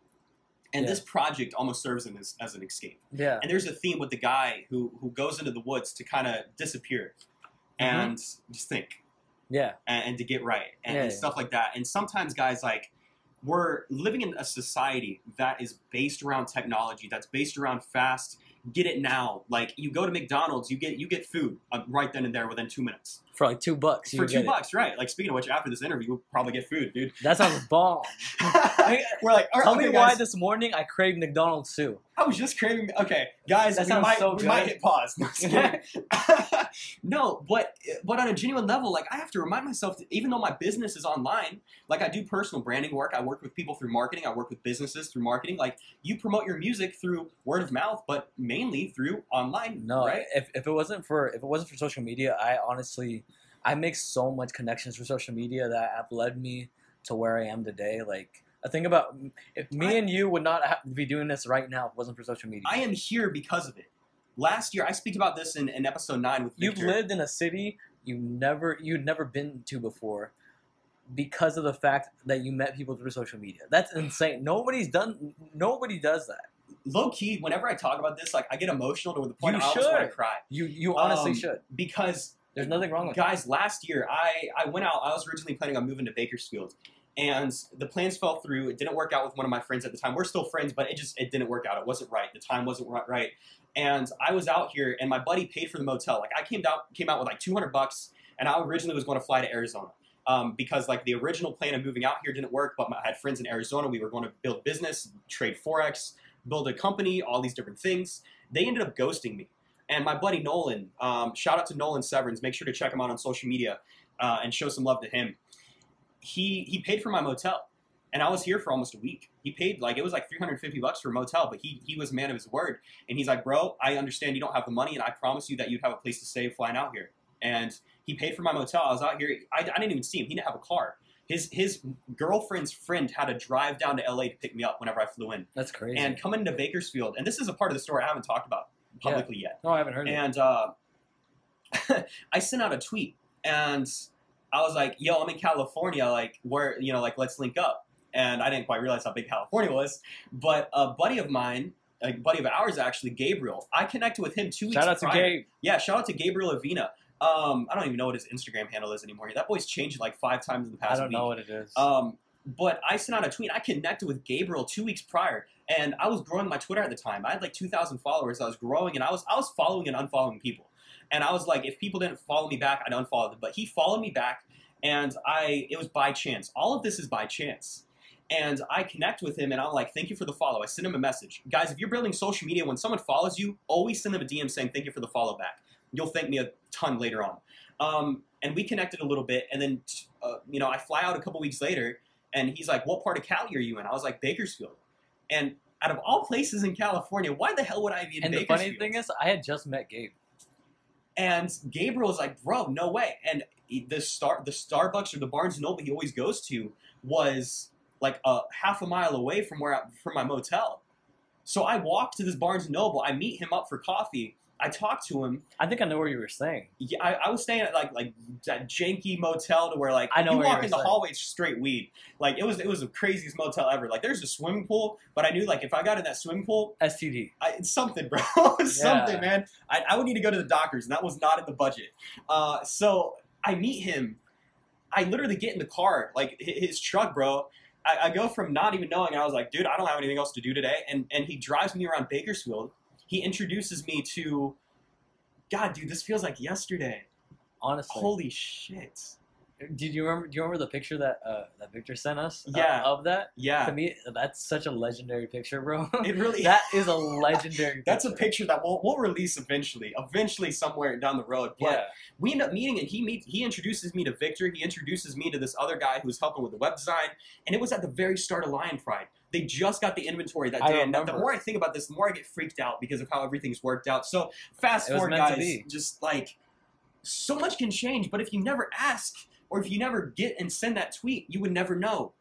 And this project almost serves as an escape. Yeah. And there's a theme with the guy who goes into the woods to kind of disappear and just think. Yeah. And to get right and stuff like that. And sometimes guys we're living in a society that is based around technology, that's based around fast, get it now. You go to McDonald's, you get food right then and there within 2 minutes. For $2. For $2, right. Speaking of which, after this interview, we'll probably get food, dude. That sounds bomb. We're tell me why this morning I craved McDonald's too. I was just craving. Okay, guys, we might hit pause. No, but on a genuine level, I have to remind myself that even though my business is online, I do personal branding work. I work with people through marketing. I work with businesses through marketing. You promote your music through word of mouth, but mainly through online. No, right? If it wasn't for social media, I make so much connections through social media that have led me to where I am today. I think about if me and you would not be doing this right now if it wasn't for social media. I am here because of it. Last year, I speak about this in episode 9 with Victor. You've lived in a city you'd never been to before because of the fact that you met people through social media. That's insane. Nobody does that. Low key, whenever I talk about this, I get emotional to the point I almost want to cry. You honestly should. Because there's nothing wrong with it. Guys, last year, I went out. I was originally planning on moving to Bakersfield. And the plans fell through. It didn't work out with one of my friends at the time. We're still friends, but it didn't work out. It wasn't right. The time wasn't right. And I was out here, and my buddy paid for the motel. I came out with $200, and I originally was going to fly to Arizona. Because like the original plan of moving out here didn't work, but I had friends in Arizona. We were going to build business, trade Forex, build a company, all these different things. They ended up ghosting me. And my buddy Nolan, shout out to Nolan Severns. Make sure to check him out on social media and show some love to him. He paid for my motel. And I was here for almost a week. He paid it was like $350 for a motel, but he was a man of his word. And he's like, bro, I understand you don't have the money, and I promise you that you'd have a place to stay flying out here. And he paid for my motel. I was out here. I didn't even see him. He didn't have a car. His girlfriend's friend had to drive down to LA to pick me up whenever I flew in. That's crazy. And coming to Bakersfield, and this is a part of the story I haven't talked about publicly yet. No, I haven't heard of it. And I sent out a tweet, and I was like, yo, I'm in California, like, where, let's link up. And I didn't quite realize how big California was. But a buddy of mine, a buddy of ours actually, Gabriel, I connected with him 2 weeks prior. Shout out to Gabe. Yeah, shout out to Gabriel Avina. I don't even know what his Instagram handle is anymore. That boy's changed like 5 times in the past week. I don't know what it is. But I sent out a tweet. I connected with Gabriel 2 weeks prior, and I was growing my Twitter at the time. I had like 2,000 followers. I was growing, and I was following and unfollowing people. And I was like, if people didn't follow me back, I'd unfollow them. But he followed me back, and it was by chance. All of this is by chance. And I connect with him, and I'm like, thank you for the follow. I send him a message. Guys, if you're building social media, when someone follows you, always send them a DM saying, thank you for the follow back. You'll thank me a ton later on. And we connected a little bit, and then, I fly out a couple weeks later, and he's like, what part of Cali are you in? I was like, Bakersfield. And out of all places in California, why the hell would I be in Bakersfield? And the funny thing is, I had just met Gabe. And Gabriel was like, bro, no way. And the Starbucks or the Barnes & Noble he always goes to was like a half a mile away from my motel. So I walk to this Barnes & Noble. I meet him up for coffee. I talked to him. I think I know where you were staying. Yeah, I was staying at like that janky motel to where like I know you where walk you in the were hallway, it's straight weed. Like it was the craziest motel ever. Like there's a swimming pool, but I knew like if I got in that swimming pool, STD. It's something, bro. It's something, man. I would need to go to the doctors, and that was not in the budget. So I meet him. I literally get in the car, like his truck, bro. I go from not even knowing, and I was like, dude, I don't have anything else to do today. And he drives me around Bakersfield. He introduces me to, God, dude, this feels like yesterday. Honestly. Holy shit. Do you remember the picture that Victor sent us? Yeah. Of that? Yeah. To me, that's such a legendary picture, bro. It really That is a legendary picture. That's a picture that we'll release eventually somewhere down the road. But we end up meeting, and he introduces me to Victor. He introduces me to this other guy who's helping with the web design. And it was at the very start of Lion Pride. They just got the inventory that day. And the more I think about this, the more I get freaked out because of how everything's worked out. So fast forward, guys, just like so much can change. But if you never ask, or if you never get and send that tweet, you would never know.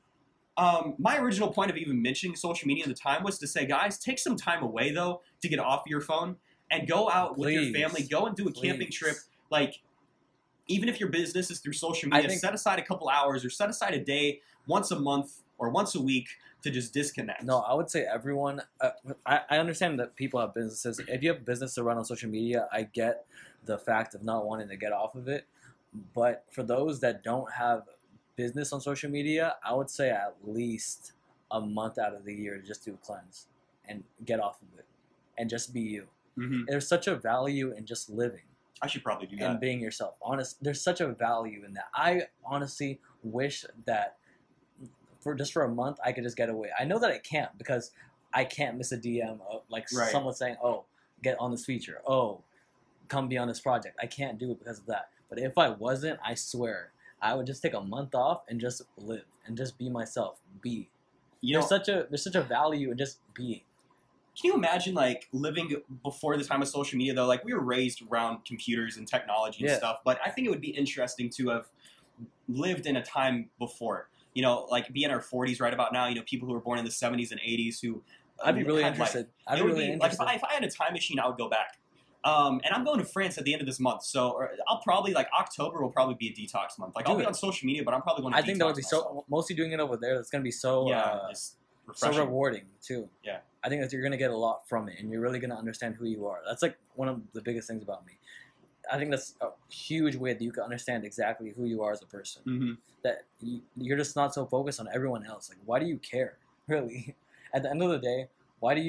My original point of even mentioning social media at the time was to say, guys, take some time away, though, to get off your phone and go out with your family. Go and do a camping trip. Like, even if your business is through social media, set aside a couple hours or set aside a day once a month or once a week to just disconnect. No, I would say everyone. I understand that people have businesses. If you have a business to run on social media, I get the fact of not wanting to get off of it. But for those that don't have business on social media, I would say at least a month out of the year to just do a cleanse and get off of it and just be you. Mm-hmm. There's such a value in just living. I should probably do that. And being yourself. There's such a value in that. I honestly wish that for a month I could just get away. I know that I can't because I can't miss a DM of someone saying, oh, get on this feature. Oh, come be on this project. I can't do it because of that. But if I wasn't, I swear, I would just take a month off and just live and just be myself. Be. There's such a value in just being. Can you imagine like living before the time of social media though? Like we were raised around computers and technology and stuff, but I think it would be interesting to have lived in a time before. Like be in our 40s right about now. People who were born in the 70s and 80s who. I'd be really interested. Like if I had a time machine, I would go back. And I'm going to France at the end of this month, so I'll probably October will probably be a detox month. Like I'll be on social media, but I'm probably going to. I think that would be mostly doing it over there. That's going to be so rewarding too. Yeah, I think that you're going to get a lot from it, and you're really going to understand who you are. That's like one of the biggest things about me. I think that's a huge way that you can understand exactly who you are as a person. Mm-hmm. That you're just not so focused on everyone else. Like, why do you care? Really, at the end of the day, why do you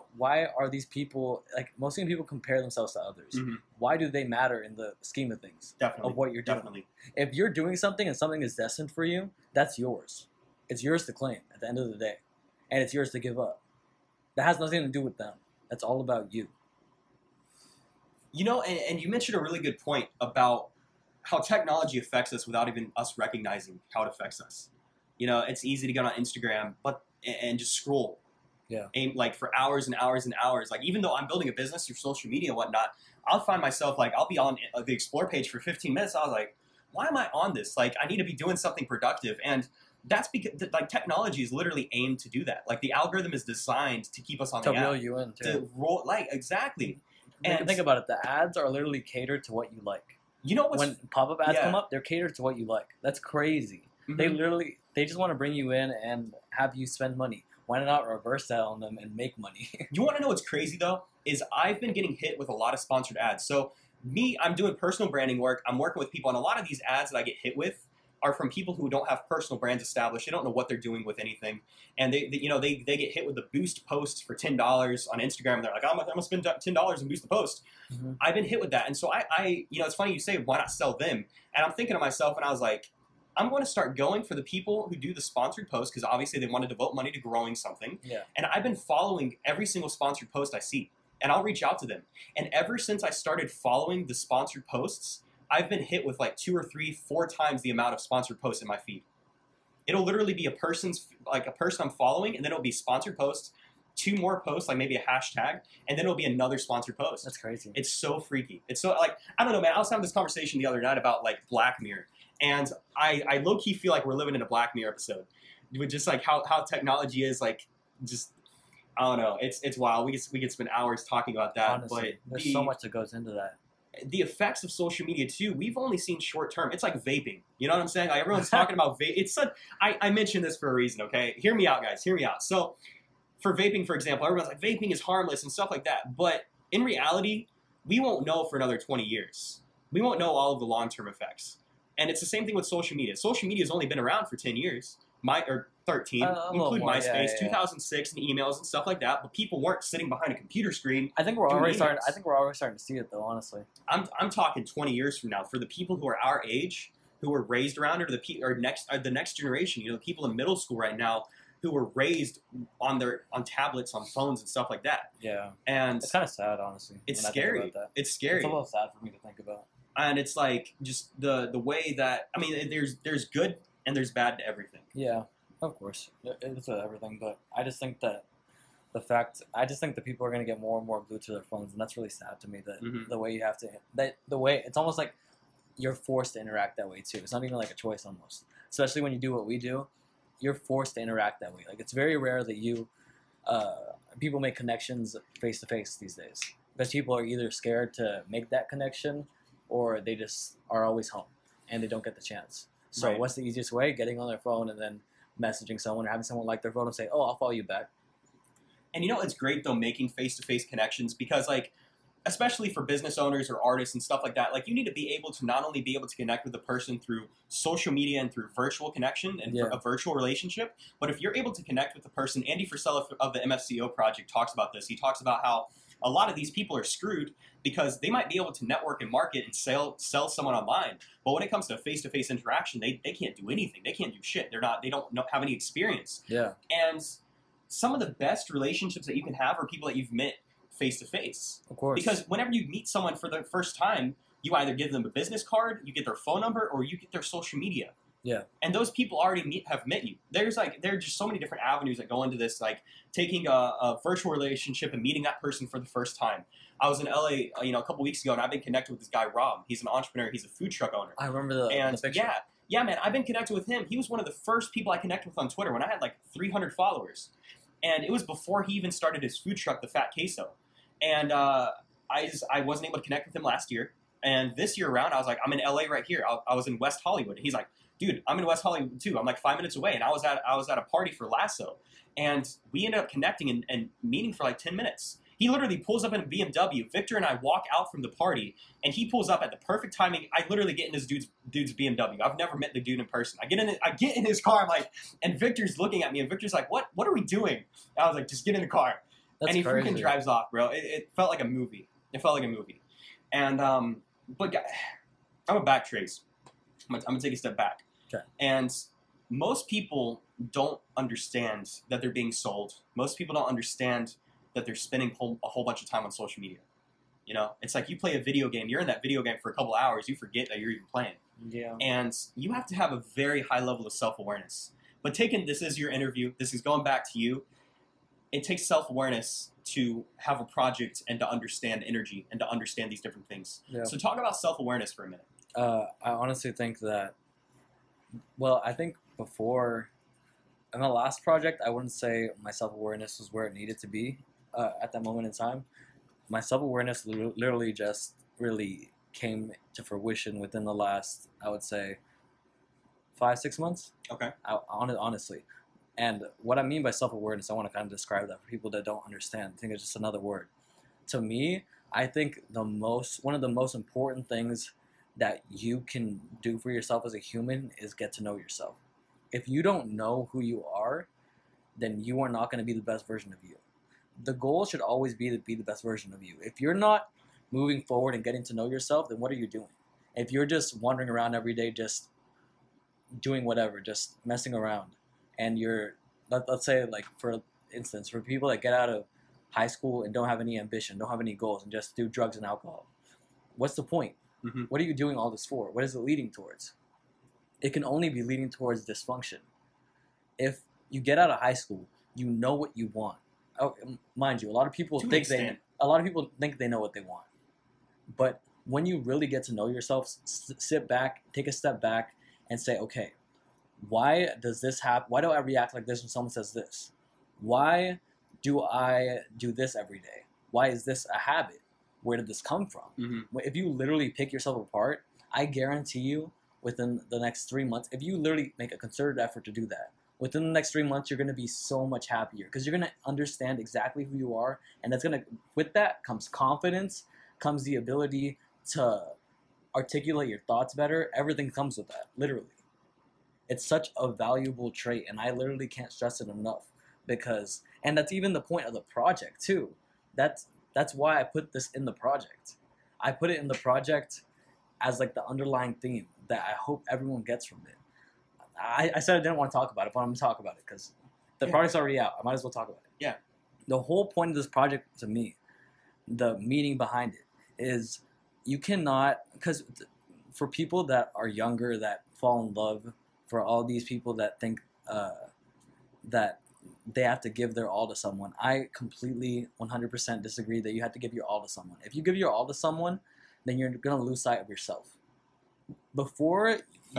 why are these people like most people compare themselves to others? Mhm. Why do they matter in the scheme of things? Definitely. Of what you're doing. Definitely. If you're doing something and something is destined for you, that's yours. It's yours to claim at the end of the day, and it's yours to give up. That has nothing to do with them. That's all about you. You know, and you mentioned a really good point about how technology affects us without even us recognizing how it affects us. You know, it's easy to get on Instagram, and just scroll. Yeah. Aim like for hours and hours and hours. Like even though I'm building a business through social media and whatnot, I'll find myself like I'll be on the explore page for 15 minutes. I was like, why am I on this? Like I need to be doing something productive. And that's because like technology is literally aimed to do that. Like the algorithm is designed to keep us on To the app. reel you in too. To roll like exactly. And think about it. The ads are literally catered to what you like. You know what's When pop-up ads yeah. come up, they're catered to what you like. That's crazy. Mhm. They just want to bring you in and have you spend money. Why not reverse that on them and make money? You want to know what's crazy though? Is I've been getting hit with a lot of sponsored ads. So I'm doing personal branding work. I'm working with people, and a lot of these ads that I get hit with are from people who don't have personal brands established. They don't know what they're doing with anything, and they get hit with the boost posts for $10 on Instagram. And they're like, I'm gonna spend $10 and boost the post. Mm-hmm. I've been hit with that, and so I it's funny you say why not sell them, and I'm thinking to myself, and I was like, I'm going to start going for the people who do the sponsored posts because obviously they want to devote money to growing something. Yeah. And I've been following every single sponsored post I see, and I'll reach out to them. And ever since I started following the sponsored posts, I've been hit with like 2 or 3, 4 times the amount of sponsored posts in my feed. It'll literally be a person I'm following, and then it'll be sponsored posts, 2 more posts, like maybe a hashtag, and then it'll be another sponsored post. That's crazy. It's so freaky. It's so like I don't know, man. I was having this conversation the other night about like Black Mirror, and I low key feel like we're living in a Black Mirror episode, with just like how technology is like just I don't know. It's wild. We could spend hours talking about that, Honestly, but there's so much that goes into that. the effects of social media too, we've only seen short term. It's like vaping. You know what I'm saying? Like everyone's talking about vape. It's such. I mentioned this for a reason. Okay, hear me out, guys. Hear me out. So, for vaping, for example, everyone's like vaping is harmless and stuff like that. But in reality, we won't know for another 20 years. We won't know all of the long term effects. And it's the same thing with social media. Social media has only been around for 10 years. Or 13, include more, MySpace, yeah. 2006, and emails and stuff like that. But people weren't sitting behind a computer screen. I think we're doing already starting. emails. I think we're already starting to see it, though. Honestly, I'm talking 20 years from now for the people who are our age, who were raised around it, or the next generation. You know, the people in middle school right now who were raised on tablets, on phones, and stuff like that. yeah, And it's kind of sad, honestly. it's when I think scary. about that. It's scary. It's a little sad for me to think about. And it's like just the way that there's good and there's bad to everything. Yeah, of course, it's everything. But I just think that the people are going to get more and more glued to their phones, and that's really sad to me. That Mhm. the way you have to, the way it's almost like you're forced to interact that way too. It's not even like a choice almost. Especially when you do what we do, you're forced to interact that way. Like it's very rare that people make connections face to face these days, because people are either scared to make that connection, or they just are always home and they don't get the chance. So Right. what's the easiest way? Getting on their phone and then messaging someone or having someone like their phone and say, "Oh, I'll follow you back." And you know, it's great though making face-to-face connections because like, especially for business owners or artists and stuff like that, like you need to be able to not only be able to connect with the person through social media and through virtual connection and Yeah. a virtual relationship, but if you're able to connect with the person, Andy Frisella of the MFCO project talks about this. He talks about how a lot of these people are screwed because they might be able to network and market and sell someone online, but when it comes to face-to-face interaction, they can't do anything. They can't do shit. They don't have any experience. Yeah, And some of the best relationships that you can have are people that you've met face to face. of course. Because whenever you meet someone for the first time, you either give them a business card, you get their phone number, or you get their social media. Yeah. And those people already have met you. There are just so many different avenues that go into this, like taking a virtual relationship and meeting that person for the first time. I was in LA, a couple weeks ago, and I've been connected with this guy Rob. He's an entrepreneur. He's a food truck owner. I remember the picture. Yeah, man, I've been connected with him. He was one of the first people I connected with on Twitter when I had like 300 followers. And it was before he even started his food truck, the Fat Queso. And I wasn't able to connect with him last year. And this year around, I was like, I'm in LA right here. I was in West Hollywood. And he's like, dude, I'm in West Hollywood too. I'm like 5 minutes away. And I was at a party for Lasso. And we ended up connecting and meeting for like 10 minutes. He literally pulls up in a BMW. Victor and I walk out from the party, and he pulls up at the perfect timing. I literally get in this dude's BMW. I've never met the dude in person. I get in his car. I'm like, and Victor's looking at me, and Victor's like, "What are we doing?" And I was like, "Just get in the car." That's and he crazy. freaking drives off, bro. It felt like a movie. It felt like a movie. And but I'm a back trace. I'm gonna take a step back. Okay. And most people don't understand that they're being sold. Most people don't understand that they're spending a whole bunch of time on social media. You know, it's like you play a video game. You're in that video game for a couple hours. You forget that you're even playing. Yeah. And you have to have a very high level of self-awareness. But this is your interview. This is going back to you. It takes self-awareness to have a project and to understand energy and to understand these different things. Yeah. So talk about self-awareness for a minute. I honestly think that, well, I think before, in the last project, I wouldn't say my self-awareness was where it needed to be at that moment in time. My self-awareness literally just really came to fruition within the last, I would say, 5-6 months. Okay. Honestly. And what I mean by self-awareness, I want to kind of describe that for people that don't understand. I think it's just another word. To me, I think one of the most important things that you can do for yourself as a human is get to know yourself. If you don't know who you are, then you are not going to be the best version of you. The goal should always be to be the best version of you. If you're not moving forward and getting to know yourself, then what are you doing? If you're just wandering around every day, just doing whatever, just messing around, and you're, let's say, like, for instance, for people that get out of high school and don't have any ambition, don't have any goals, and just do drugs and alcohol, what's the point? Mm-hmm. What are you doing all this for? What is it leading towards? It can only be leading towards dysfunction. If you get out of high school, you know what you want. Oh, mind you, a lot of people think they know what they want. But when you really get to know yourself, sit back, take a step back, and say, okay, why does this happen? Why do I react like this when someone says this? Why do I do this every day? Why is this a habit? Where did this come from? Mm-hmm. If you literally pick yourself apart, I guarantee you within the next 3 months, if you literally make a concerted effort to do that, within the next 3 months, you're going to be so much happier because you're going to understand exactly who you are. And with that comes confidence, comes the ability to articulate your thoughts better. Everything comes with that, literally. It's such a valuable trait, and I literally can't stress it enough and that's even the point of the project too. That's why I put this in the project. I put it in the project as like the underlying theme that I hope everyone gets from it. I said I didn't want to talk about it, but I'm going to talk about it because the project's already out. I might as well talk about it. Yeah. The whole point of this project, to me, the meaning behind it, is you cannot, because for people that are younger, that fall in love, for all these people that think that they have to give their all to someone, I completely 100% disagree that you have to give your all to someone. If you give your all to someone, then you're going to lose sight of yourself. Before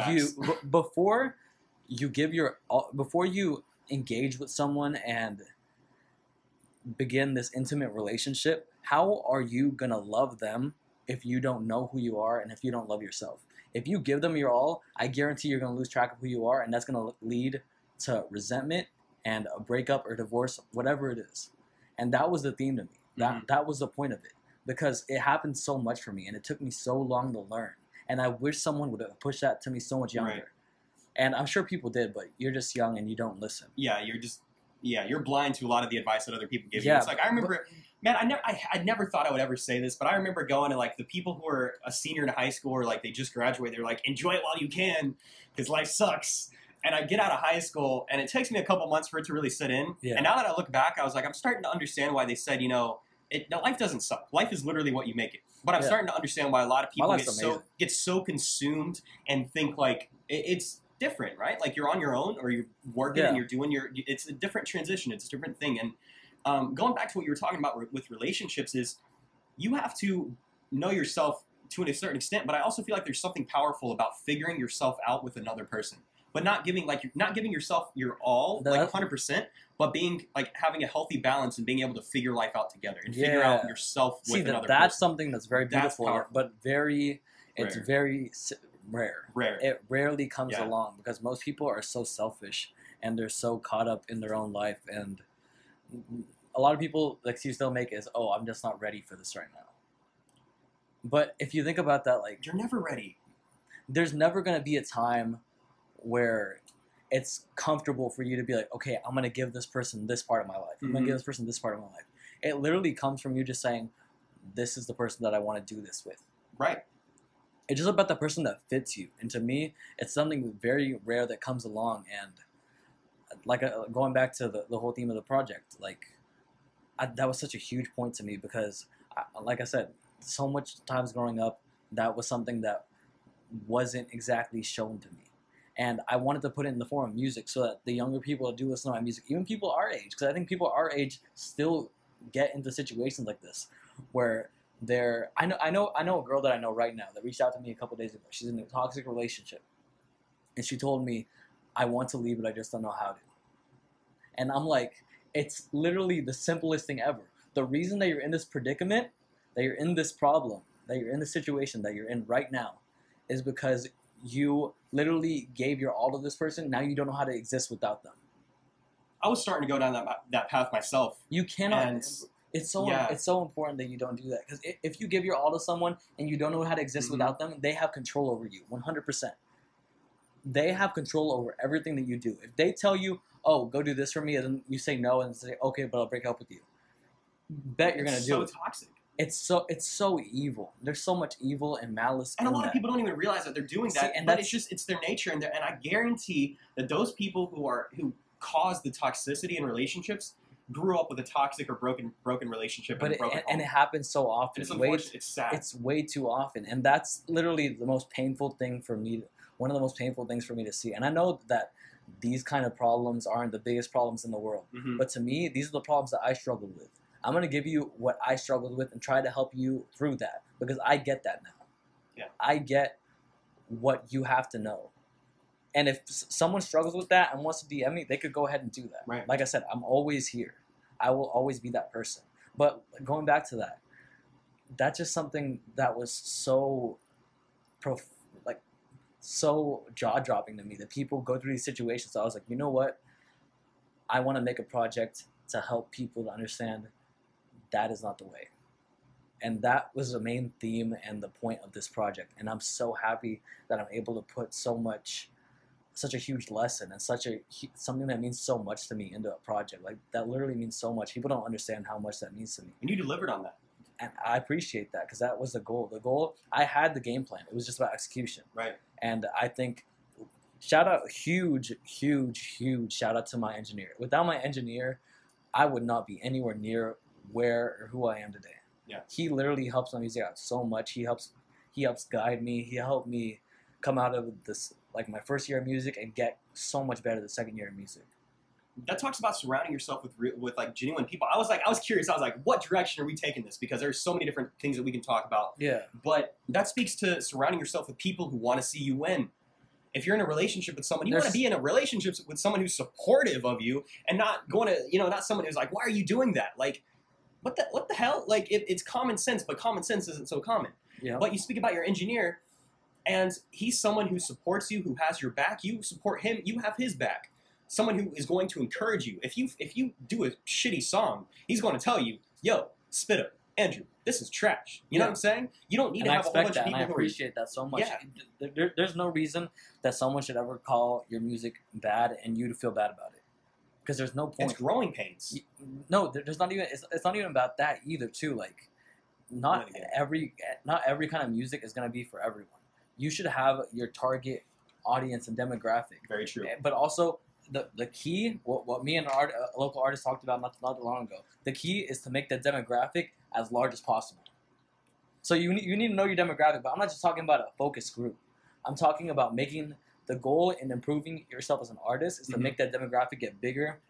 you engage with someone and begin this intimate relationship, how are you going to love them if you don't know who you are and if you don't love yourself? If you give them your all, I guarantee you're going to lose track of who you are, and that's going to lead to resentment and a breakup or divorce, whatever it is. And that was the theme to me. That was the point of it, because it happened so much for me, and it took me so long to learn. And I wish someone would have pushed that to me so much younger. Right. And I'm sure people did, but you're just young and you don't listen. Yeah, you're blind to a lot of the advice that other people give you. It's like, I remember, man, I never thought I would ever say this, but I remember going to, like, the people who are a senior in high school, or like they just graduated, they're like, enjoy it while you can because life sucks. And I get out of high school, and it takes me a couple months for it to really sit in. Yeah. And now that I look back, I was like, I'm starting to understand why they said, life doesn't suck. Life is literally what you make it. But I'm starting to understand why a lot of people get so consumed and think like it's different, right? Like you're on your own, or you're working and you're doing it's a different transition. It's a different thing. And going back to what you were talking about with relationships is you have to know yourself to a certain extent, but I also feel like there's something powerful about figuring yourself out with another person. But not giving yourself your all, like 100%, but being like having a healthy balance and being able to figure life out together and figure out yourself with another person. That's something that's very beautiful, but very rare. It rarely comes along because most people are so selfish and they're so caught up in their own life. And a lot of people, the excuse they'll make is, "Oh, I'm just not ready for this right now." But if you think about that, like, you're never ready. There's never going to be a time where it's comfortable for you to be like, okay, I'm going to give this person this part of my life. I'm going to give this person this part of my life. It literally comes from you just saying, "This is the person that I want to do this with." Right. It's just about the person that fits you, and to me, it's something very rare that comes along. And like going back to the whole theme of the project, like that was such a huge point to me because, like I said, so much times growing up, that was something that wasn't exactly shown to me. And I wanted to put it in the form of music so that the younger people that do listen to my music, even people our age, because I think people our age still get into situations like this, where I know a girl that I know right now that reached out to me a couple days ago. She's in a toxic relationship, and she told me, "I want to leave, but I just don't know how to." And I'm like, it's literally the simplest thing ever. The reason that you're in this predicament, that you're in this problem, that you're in the situation that you're in right now, is because you literally gave your all to this person. Now you don't know how to exist without them. I was starting to go down that path myself. You cannot. And it's so important that you don't do that, because if you give your all to someone and you don't know how to exist without them, they have control over you 100%. They have control over everything that you do. If they tell you, "Oh, go do this for me," and then you say no and say, "Okay, but I'll break up with you," bet you're gonna do it. So toxic. It's so evil. There's so much evil and malice. And a lot that. of people don't even realize that they're doing that. See, but it's their nature, and I guarantee that those people who cause the toxicity in relationships grew up with a toxic or broken relationship. But and it happens so often. It's unfortunate. It's sad. It's way too often, and that's literally the most painful thing for me. One of the most painful things for me to see. And I know that these kind of problems aren't the biggest problems in the world, but to me, these are the problems that I struggled with. I'm going to give you what I struggled with and try to help you through that, because I get that now. Yeah. I get what you have to know. And if someone struggles with that and wants to DM me, they could go ahead and do that. Right. Like I said, I'm always here. I will always be that person. But going back to that, that's just something that was so so jaw-dropping to me, that people go through these situations. So I was like, you know what? I want to make a project to help people to understand that is not the way. And that was the main theme and the point of this project. And I'm so happy that I'm able to put such a huge lesson and something that means so much to me into a project. Like, that literally means so much. People don't understand how much that means to me. And you delivered on that. And I appreciate that, because that was the goal. The goal, I had the game plan. It was just about execution. Right. And I think, huge shout out to my engineer. Without my engineer, I would not be anywhere near where or who I am today. Yeah. He literally helps my music out so much. He helps guide me. He helped me come out of this, like, my first year of music and get so much better the second year of music. That talks about surrounding yourself with like genuine people. I was curious. I was like, what direction are we taking this? Because there's so many different things that we can talk about. Yeah. But that speaks to surrounding yourself with people who want to see you win. If you're in a relationship with someone, you want to be in a relationship with someone who's supportive of you, and not not someone who's like, why are you doing that? Like, what the hell? Like, it's common sense, but common sense isn't so common. Yeah. But you speak about your engineer, and he's someone who supports you, who has your back. You support him, you have his back. Someone who is going to encourage you. If you do a shitty song, he's going to tell you, "Yo, Spitta, Andrew, this is trash." You know what I'm saying? You don't need to have a whole bunch of people. And I appreciate that so much. Yeah. There's no reason that someone should ever call your music bad and you to feel bad about it, because there's no point. It's growing pains. No, there's not even. It's not even about that either. Too, like, not every kind of music is gonna be for everyone. You should have your target audience and demographic. Very true. But also, the key, what me and a local artist talked about not long ago, the key is to make the demographic as large as possible. So you need to know your demographic, but I'm not just talking about a focus group. I'm talking about making the goal in improving yourself as an artist is to make that demographic get bigger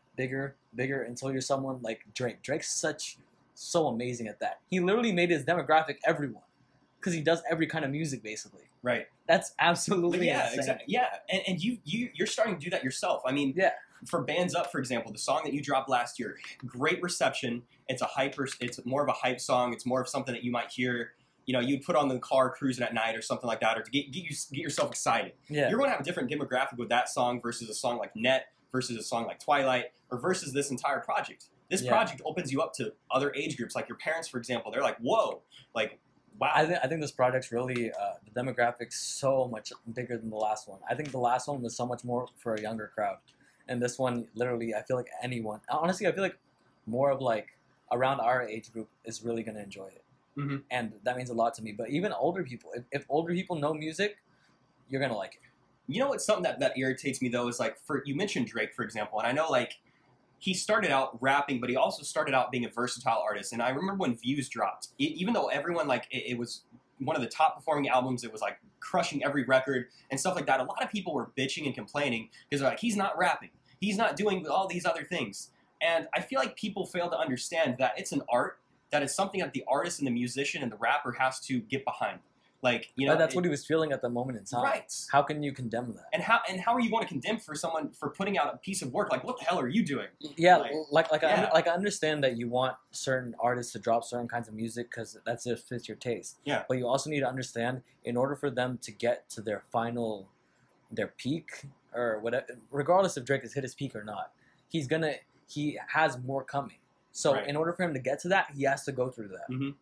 until you're someone like Drake. Drake's so amazing at that. He literally made his demographic everyone, because he does every kind of music basically. Right. That's absolutely insane. Exactly. Yeah, and you're starting to do that yourself. I mean, yeah. For Bands Up, for example, the song that you dropped last year, great reception. It's more of a hype song. It's more of something that you might hear, you'd put on the car cruising at night or something like that, or to get yourself excited. Yeah. You're going to have a different demographic with that song versus a song like Net, versus a song like Twilight, or versus this entire project. This project opens you up to other age groups, like your parents, for example. They're like, whoa, like, wow. I think this project's really, the demographic's so much bigger than the last one. I think the last one was so much more for a younger crowd. And this one, literally, I feel like anyone. Honestly, I feel like more of like around our age group is really gonna enjoy it, and that means a lot to me. But even older people, if older people know music, you're gonna like it. You know what's something that irritates me though is like you mentioned Drake, for example, and I know like he started out rapping, but he also started out being a versatile artist. And I remember when Views dropped, even though everyone like it was one of the top performing albums, it was like crushing every record and stuff like that. A lot of people were bitching and complaining because they're like, he's not rapping, he's not doing all these other things. And I feel like people fail to understand that it's an art, that it's something that the artist and the musician and the rapper has to get behind. Like, you know, that's what he was feeling at the moment in time. Right. How can you condemn that? And how are you going to condemn for someone for putting out a piece of work? Like, what the hell are you doing? Yeah, I understand that you want certain artists to drop certain kinds of music because that's if fits your taste. Yeah. But you also need to understand, in order for them to get to their peak or whatever, regardless if Drake has hit his peak or not, he has more coming. So in order for him to get to that, he has to go through that. Mm-hmm.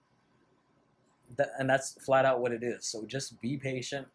And that's flat out what it is. So just be patient.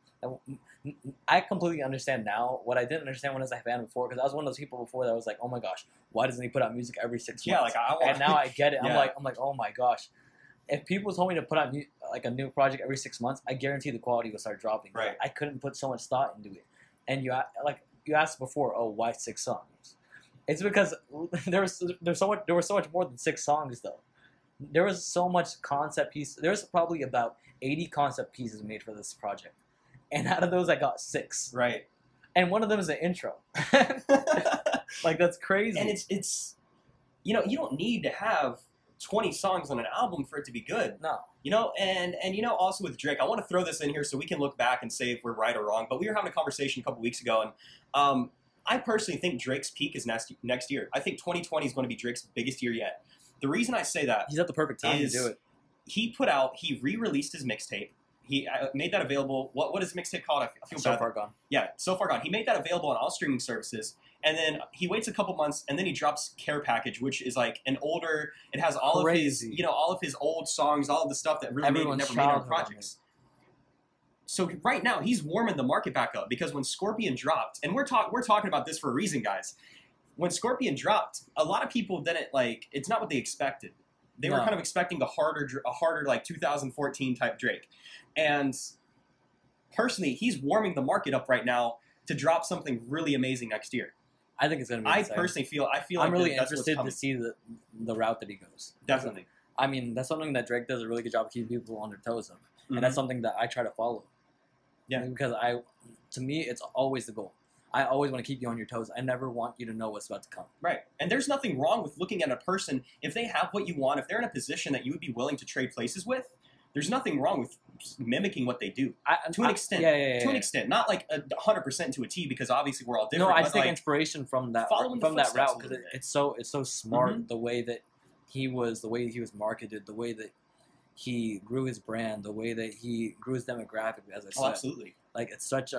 I completely understand now what I didn't understand when I was a fan before, because I was one of those people before that was like, oh my gosh, why doesn't he put out music every 6 months? Yeah, like and now I get it. I'm like, oh my gosh. If people told me to put out like a new project every 6 months, I guarantee the quality would start dropping. Right. I couldn't put so much thought into it. And you asked before, oh, why 6 songs? It's because there was so much more than 6 songs though. There was so much concept piece. There's probably about 80 concept pieces made for this project, and out of those, I got 6. Right. And one of them is an intro. Like, that's crazy. And it's you know, you don't need to have 20 songs on an album for it to be good. No. You know, and you know, also with Drake, I want to throw this in here so we can look back and say if we're right or wrong. But we were having a conversation a couple weeks ago, and I personally think Drake's peak is next year. I think 2020 is going to be Drake's biggest year yet. The reason I say that he's at the perfect time to do it. He re-released his mixtape. He made that available. What is his mixtape called? I feel So bad. Far Gone. Yeah, So Far Gone. He made that available on all streaming services, and then he waits a couple months, and then he drops Care Package, which is like an older. It has all of his, all of his old songs, all of the stuff that really never made on projects. So right now he's warming the market back up, because when Scorpion dropped, and we're talking about this for a reason, guys. When Scorpion dropped, a lot of people didn't it's not what they expected. They were kind of expecting a harder like 2014 type Drake. And personally, he's warming the market up right now to drop something really amazing next year. I think it's going to be insane. Personally feel I'm really interested to see the route that he goes. Definitely. I mean, that's something that Drake does a really good job of keeping people on their toes of. And that's something that I try to follow. Yeah. Because to me, it's always the goal. I always want to keep you on your toes. I never want you to know what's about to come. Right. And there's nothing wrong with looking at a person, if they have what you want, if they're in a position that you would be willing to trade places with, there's nothing wrong with mimicking what they do. To an extent. To an extent. Not like 100% to a T, because obviously we're all different. No, I just take inspiration from that route, because it's so smart, the way that he was marketed, the way that he grew his brand, the way that he grew his demographic, as I said. Oh, absolutely. Like, it's such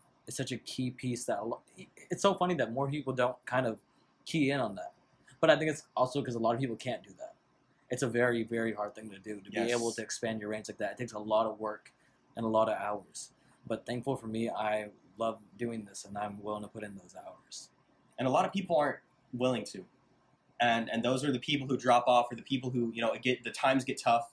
a key piece that it's so funny that more people don't kind of key in on that. But I think it's also because a lot of people can't do that. It's a very, very hard thing to do, to be able to expand your range like that. It takes a lot of work and a lot of hours. But thankful for me, I love doing this, and I'm willing to put in those hours. And a lot of people aren't willing to. And those are the people who drop off, or the people who, the times get tough,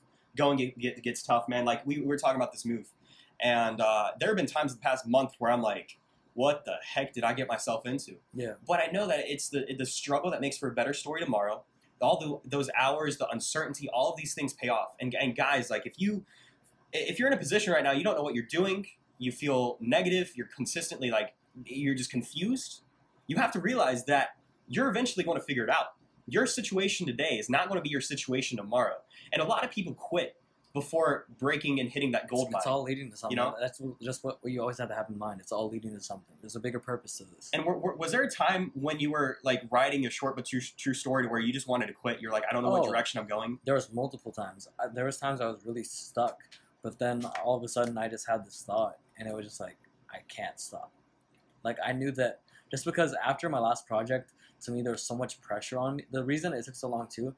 gets tough, man. Like, we were talking about this move. And there have been times in the past month where I'm like, what the heck did I get myself into? Yeah. But I know that it's the struggle that makes for a better story tomorrow. Those hours, the uncertainty, all of these things pay off. And guys, like, if you're in a position right now, you don't know what you're doing, you feel negative, you're consistently you're just confused, you have to realize that you're eventually going to figure it out. Your situation today is not going to be your situation tomorrow. And a lot of people quit before breaking and hitting that gold mine. It's all leading to something. That's just what you always have to have in mind. It's all leading to something. There's a bigger purpose to this. And was there a time when you were writing a short but true story to where you just wanted to quit? You're like, I don't know what direction I'm going? There was multiple times. There was times I was really stuck, but then all of a sudden I just had this thought, and it was just like, I can't stop. I knew that just because after my last project, to me there was so much pressure on me. The reason it took so long too,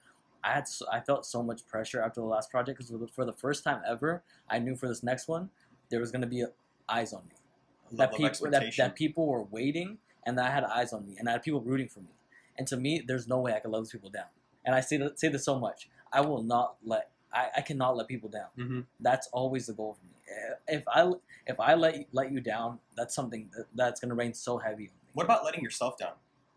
I felt so much pressure after the last project, because for the first time ever, I knew for this next one, there was going to be eyes on me. That people were waiting, and that I had eyes on me, and I had people rooting for me. And to me, there's no way I could let those people down. and I say this so much. I cannot let people down. Mm-hmm. That's always the goal for me. If I let you down, that's something that's gonna rain so heavy on me. What about letting yourself down?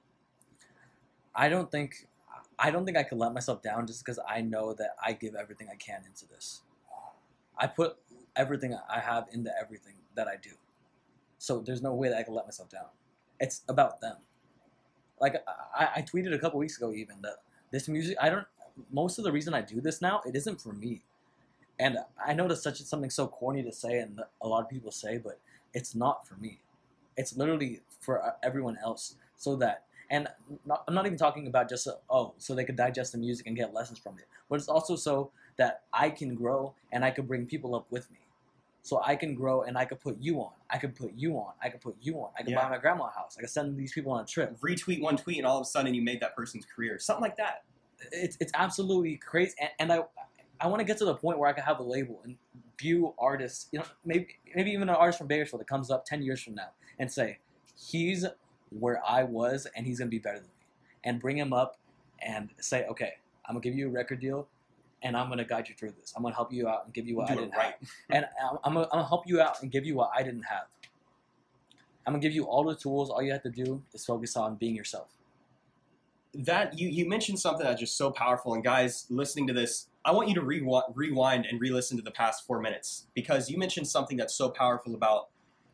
I don't think I could let myself down just because I know that I give everything I can into this. I put everything I have into everything that I do. So there's no way that I can let myself down. It's about them. Like I tweeted a couple weeks ago even that this music, most of the reason I do this now, it isn't for me. And I know that's something so corny to say and a lot of people say, but it's not for me. It's literally for everyone else so that, and I'm not even talking about just, so they could digest the music and get lessons from it, but it's also so that I can grow and I could bring people up with me. So I can grow and I could put you on. I could put you on. I could put you on. I could buy my grandma a house. I could send these people on a trip. Retweet one tweet and all of a sudden you made that person's career. Something like that. It's absolutely crazy. And I want to get to the point where I can have a label and view artists, maybe even an artist from Bakersfield that comes up 10 years from now and say, he's where I was and he's going to be better than me. And bring him up and say, okay, I'm going to give you a record deal. And I'm going to guide you through this. I'm going to help you out and give you what I didn't have. And I'm going to help you out and give you what I didn't have. I'm going to give you all the tools. All you have to do is focus on being yourself. That you mentioned something that's just so powerful. And guys, listening to this, I want you to rewind and re-listen to the past 4 minutes. Because you mentioned something that's so powerful about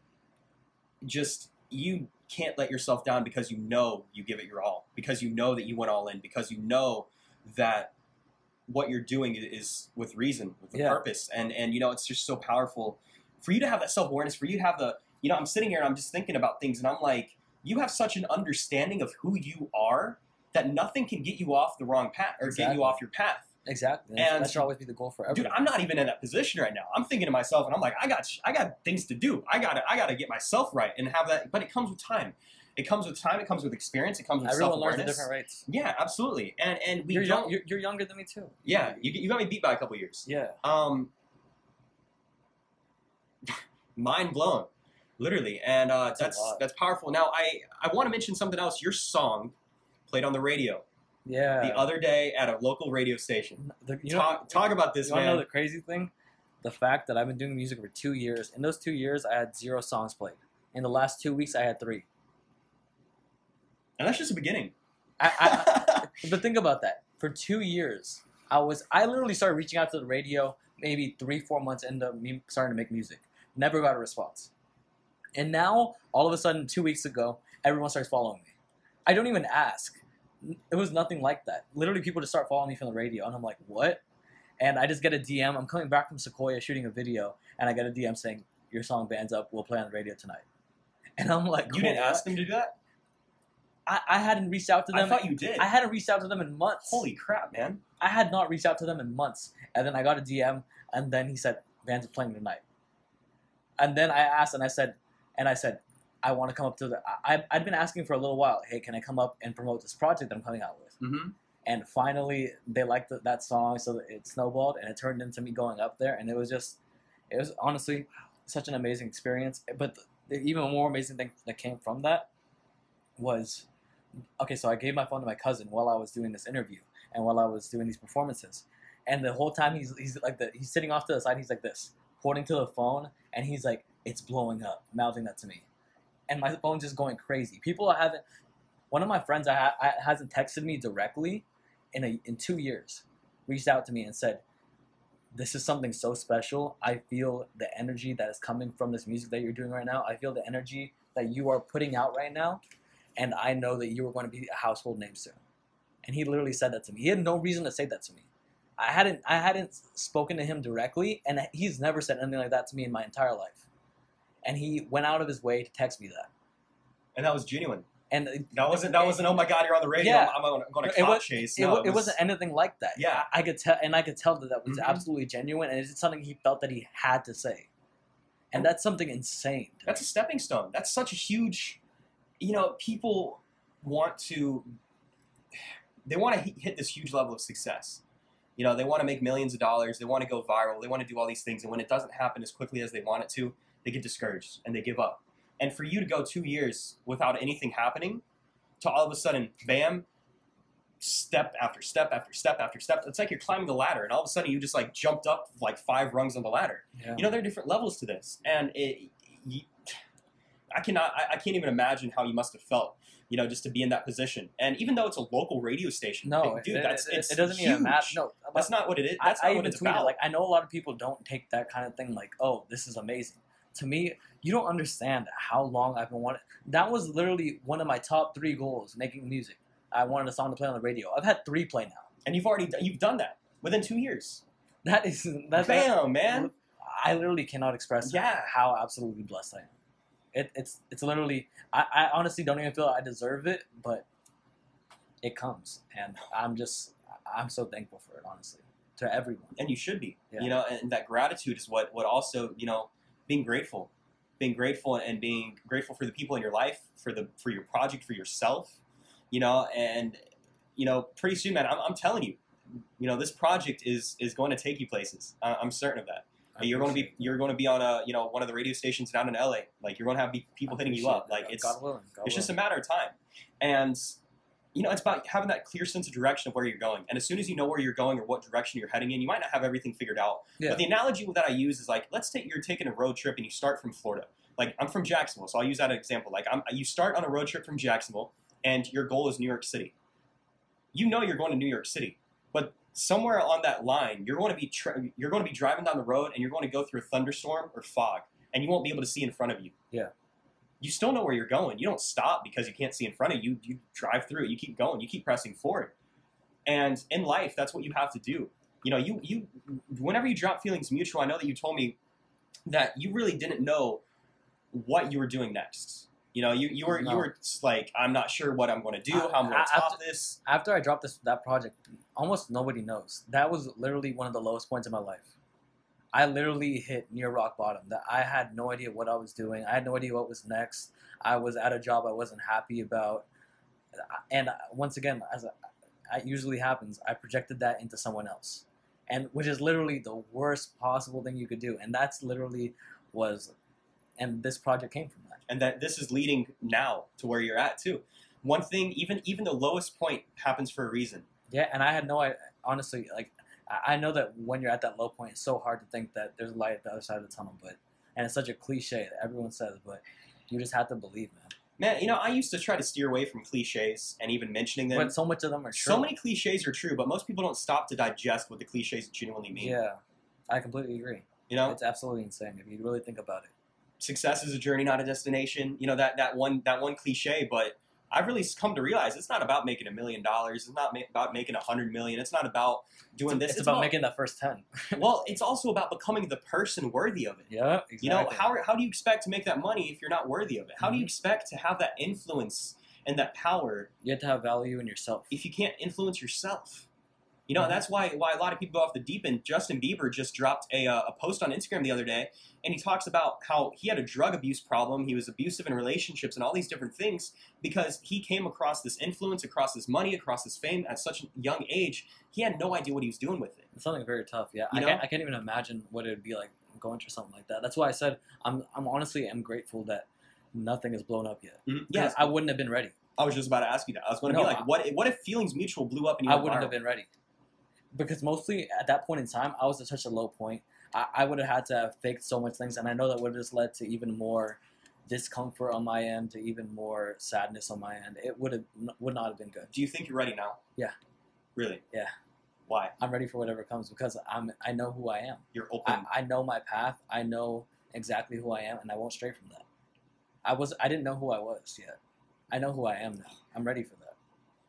just you can't let yourself down because you know you give it your all. Because you know that you went all in. Because you know that what you're doing is with reason, with a purpose, and it's just so powerful for you to have that self-awareness, for you to have the, I'm sitting here and I'm just thinking about things and I'm like, you have such an understanding of who you are that nothing can get you off the wrong path or get you off your path. Exactly. And that should always be the goal for everyone. Dude, I'm not even in that position right now. I'm thinking to myself and I'm like, I got things to do. I gotta get myself right and have that, but it comes with time. It comes with time. It comes with experience. It comes with self-awareness. Everyone learns at different rates. Yeah, absolutely. And you're younger than me too. Yeah, you got me beat by a couple years. Yeah. Mind blown, literally, and that's powerful. Now I want to mention something else. Your song played on the radio. Yeah. The other day at a local radio station. Talk about this, man. You want to know the crazy thing? The fact that I've been doing music for 2 years. In those 2 years, I had 0 songs played. In the last 2 weeks, I had 3. And that's just the beginning. But think about that. For 2 years, I literally started reaching out to the radio maybe 3-4 months into me starting to make music. Never got a response. And now, all of a sudden, 2 weeks ago, everyone starts following me. I don't even ask. It was nothing like that. Literally, people just start following me from the radio, and I'm like, what? And I just get a DM. I'm coming back from Sequoia shooting a video, and I get a DM saying, your song bands up. We'll play on the radio tonight. And I'm like, you didn't ask them to do that? I hadn't reached out to them. I thought you did. I hadn't reached out to them in months. Holy crap, man. I had not reached out to them in months. And then I got a DM, and then he said, Vans are playing tonight. And then I asked, and I said, I want to come up to I'd been asking for a little while, hey, can I come up and promote this project that I'm coming out with? Mm-hmm. And finally, they liked that song, so it snowballed, and it turned into me going up there, and it was honestly such an amazing experience. But the even more amazing thing that came from that was, okay, so I gave my phone to my cousin while I was doing this interview and while I was doing these performances, and the whole time he's sitting off to the side, he's like this, pointing to the phone, and he's like, it's blowing up, mouthing that to me, and my phone's just going crazy. One of my friends hasn't texted me directly in 2 years, reached out to me and said, this is something so special. I feel the energy that is coming from this music that you're doing right now. I feel the energy that you are putting out right now. And I know that you are going to be a household name soon. And he literally said that to me. He had no reason to say that to me. I hadn't spoken to him directly, and he's never said anything like that to me in my entire life. And he went out of his way to text me that. And that was genuine. And that wasn't. Oh my God, you're on the radio. Yeah, I'm going to clout chase. No, it wasn't anything like that. Yeah, I could tell that was absolutely genuine, and it's something he felt that he had to say. And that's something insane. That's a stepping stone. That's such a huge. People want to hit this huge level of success. They want to make millions of dollars. They want to go viral. They want to do all these things. And when it doesn't happen as quickly as they want it to, they get discouraged and they give up. And for you to go 2 years without anything happening, to all of a sudden, bam, step after step after step after step. It's like you're climbing the ladder, and all of a sudden you just like jumped up like 5 rungs on the ladder. Yeah. You know, there are different levels to this, and I can't even imagine how you must have felt. You know, just to be in that position, and even though it's a local radio station, No, dude, it it's doesn't huge. even matter. No, That's not what it is. I That's not what even it's tweeted, about. like, I know a lot of people don't take that kind of thing like, oh, this is amazing. To me, you don't understand how long I've been wanting. That was literally one of my top 3 goals, making music. I wanted a song to play on the radio. I've had 3 play now. And you've done that within 2 years. That's Bam, man. I literally cannot express Yeah. how absolutely blessed I am. It's literally, I honestly don't even feel I deserve it, but it comes, and I'm so thankful for it, honestly, to everyone. And you should be. Yeah. You know, and that gratitude is what also, you know, being grateful and being grateful for the people in your life, for your project, for yourself, you know, and you know, pretty soon, man, I'm telling you, you know, this project is going to take you places. I'm certain of that. You're going to be on one of the radio stations down in LA. Like, you're going to have people hitting you up. Like, it's God willing. it's just a matter of time. And you know, it's about having that clear sense of direction of where you're going. And as soon as you know where you're going or what direction you're heading in, you might not have everything figured out. Yeah. But the analogy that I use is like, you're taking a road trip and you start from Florida. Like, I'm from Jacksonville, so I'll use that example. Like, you start on a road trip from Jacksonville, and your goal is New York City. You know you're going to New York City, but somewhere on that line, you're going to be driving down the road, and you're going to go through a thunderstorm or fog, and you won't be able to see in front of you. Yeah. You still know where you're going. You don't stop because you can't see in front of you. You drive through it. You keep going. You keep pressing forward. And in life, that's what you have to do. You know, you whenever you drop feelings mutual, I know that you told me that you really didn't know what you were doing next. You know, you were just like, I'm not sure what I'm going to do, how I'm going to top this. After I dropped that project, almost nobody knows. That was literally one of the lowest points in my life. I literally hit near rock bottom. That I had no idea what I was doing. I had no idea what was next. I was at a job I wasn't happy about. And once again, as it usually happens, I projected that into someone else. And which is literally the worst possible thing you could do. And that's literally and this project came from that. And that this is leading now to where you're at too. One thing, even the lowest point happens for a reason. Yeah, and I had no idea, honestly, like, I know that when you're at that low point, it's so hard to think that there's light at the other side of the tunnel, and it's such a cliche that everyone says, but you just have to believe, man. Man, you know, I used to try to steer away from cliches and even mentioning them. But so much of them are true. So many cliches are true, but most people don't stop to digest what the cliches genuinely mean. Yeah, I completely agree. You know? It's absolutely insane if you really think about it. Success is a journey, not a destination. You know, that one cliche, but I've really come to realize it's not about making $1 million. It's not about making 100 million. It's not about doing this. It's about making that first 10. Well, it's also about becoming the person worthy of it. Yeah, exactly. You know, how do you expect to make that money if you're not worthy of it? How do you Mhm. expect to have that influence and that power You have to have value in yourself. if you can't influence yourself? You know, Mhm. and that's why a lot of people go off the deep end. Justin Bieber just dropped a post on Instagram the other day, and he talks about how he had a drug abuse problem. He was abusive in relationships and all these different things because he came across this influence, across this money, across this fame at such a young age. He had no idea what he was doing with it. It's something very tough. Yeah, You know? I can't even imagine what it would be like going through something like that. That's why I said I'm honestly grateful that nothing has blown up yet. Yeah, Because I wouldn't have been ready. I was just about to ask you that. I was going to No, be like, what if Feelings Mutual blew up and you I went wouldn't viral? have been ready. Because mostly at that point in time, I was at such a low point. I would have had to have faked so much things, and I know that would have just led to even more discomfort on my end, to even more sadness on my end. It would not have been good. Do you think you're ready now? Yeah. Really? Yeah. Why? I'm ready for whatever comes because I know who I am. You're open. I know my path. I know exactly who I am, and I won't stray from that. I didn't know who I was yet. I know who I am now. I'm ready for that.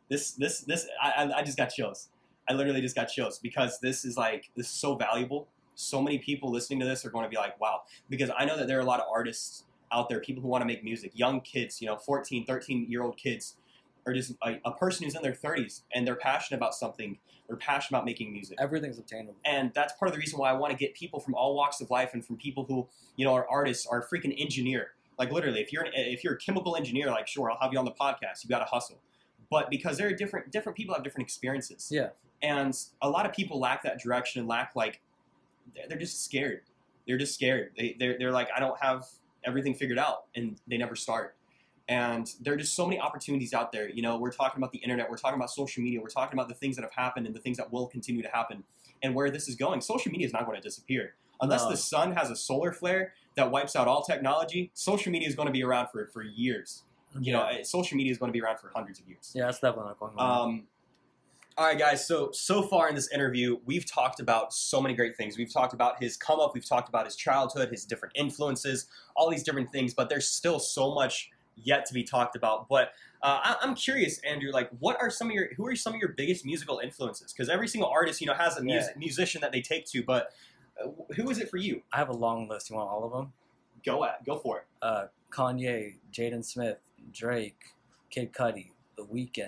I just got chills. I literally just got chills because this is so valuable. So many people listening to this are going to be like, wow. Because I know that there are a lot of artists out there, people who want to make music, young kids, 14, 13-year-old kids, or just a person who's in their 30s and they're passionate about something. They're passionate about making music. Everything's obtainable. And that's part of the reason why I want to get people from all walks of life and from people who, are artists, are a freaking engineer. Like literally, if you're a chemical engineer, like sure, I'll have you on the podcast. You got to hustle. But because there are different people have different experiences. Yeah. And a lot of people lack that direction and lack they're just scared. They're just scared. They're like, I don't have everything figured out, and they never start. And there are just so many opportunities out there. You know, we're talking about the internet, we're talking about social media, we're talking about the things that have happened and the things that will continue to happen, and where this is going. Social media is not going to disappear. Unless the sun has a solar flare that wipes out all technology, social media is going to be around for years. You know, social media is going to be around for hundreds of years. Yeah, that's definitely not going on. All right, guys. So far in this interview, we've talked about so many great things. We've talked about his come up. We've talked about his childhood, his different influences, all these different things. But there's still so much yet to be talked about. But I'm curious, Andrew. Like, who are some of your biggest musical influences? Because every single artist, you know, has a musician that they take to. But who is it for you? I have a long list. You want all of them? Go for it. Kanye, Jaden Smith, Drake, Kid Cudi, The Weeknd,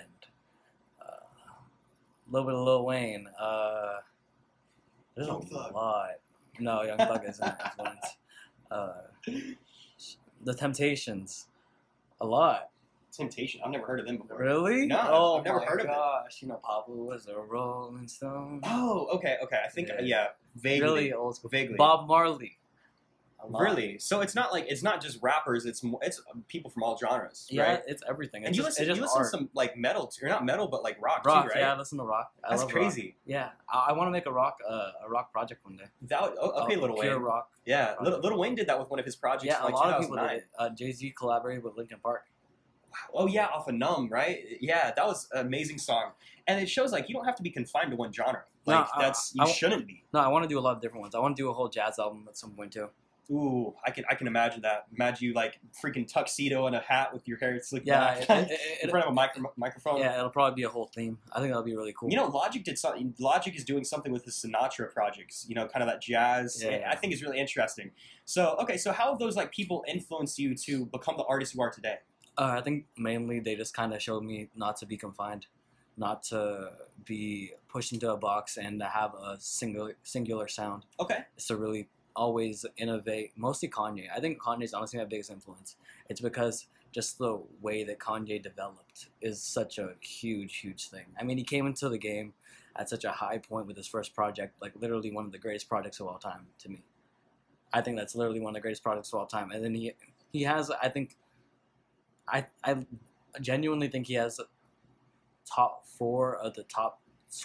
a little bit of Lil Wayne. There's Young a Thug. lot. No, Young Thug isn't an influence. The Temptations, a lot. Temptation. I've never heard of them before. Really? No, Oh I've never my heard of it. gosh! You know, Pablo was a Rolling Stone. Oh, okay. I think Yeah. vaguely. Really old school. Vaguely. Bob Marley. A lot. Really? So it's not just rappers. It's people from all genres, Yeah, right? it's everything. And It's you just, listen, it's you just listen to art. some like metal, or not metal, but like rock, Rock, too, right? yeah, I listen to rock. I That's love crazy. Rock. Yeah, I want to make a rock project one day. Okay, Lil Pure Wayne. rock. Yeah, project. Lil Wayne did that with one of his projects Yeah, in like a lot of people 2009. did it. Jay-Z collaborated with Linkin Park. Oh yeah, off of Numb, right? Yeah, that was an amazing song. And it shows like you don't have to be confined to one genre. Like No, you shouldn't be. No, I want to do a lot of different ones. I want to do a whole jazz album at some point too. Ooh, I can imagine that. Imagine you like freaking tuxedo and a hat with your hair slicked Yeah, back in front of a microphone. Yeah, it'll probably be a whole theme. I think that'll be really cool. You know, Logic did something. Logic is doing something with his Sinatra projects. You know, kind of that jazz. Yeah. I think is really interesting. So, okay, so how have those like people influenced you to become the artist you are today? I think mainly they just kind of showed me not to be confined, not to be pushed into a box and to have a singular sound. Okay. It's to really always innovate. Mostly Kanye. I think Kanye's honestly my biggest influence. It's because just the way that Kanye developed is such a huge thing. I mean, he came into the game at such a high point with his first project, like literally one of the greatest projects of all time to me. I think that's literally one of the greatest projects of all time. And then he has, I think, I genuinely think he has top four of the top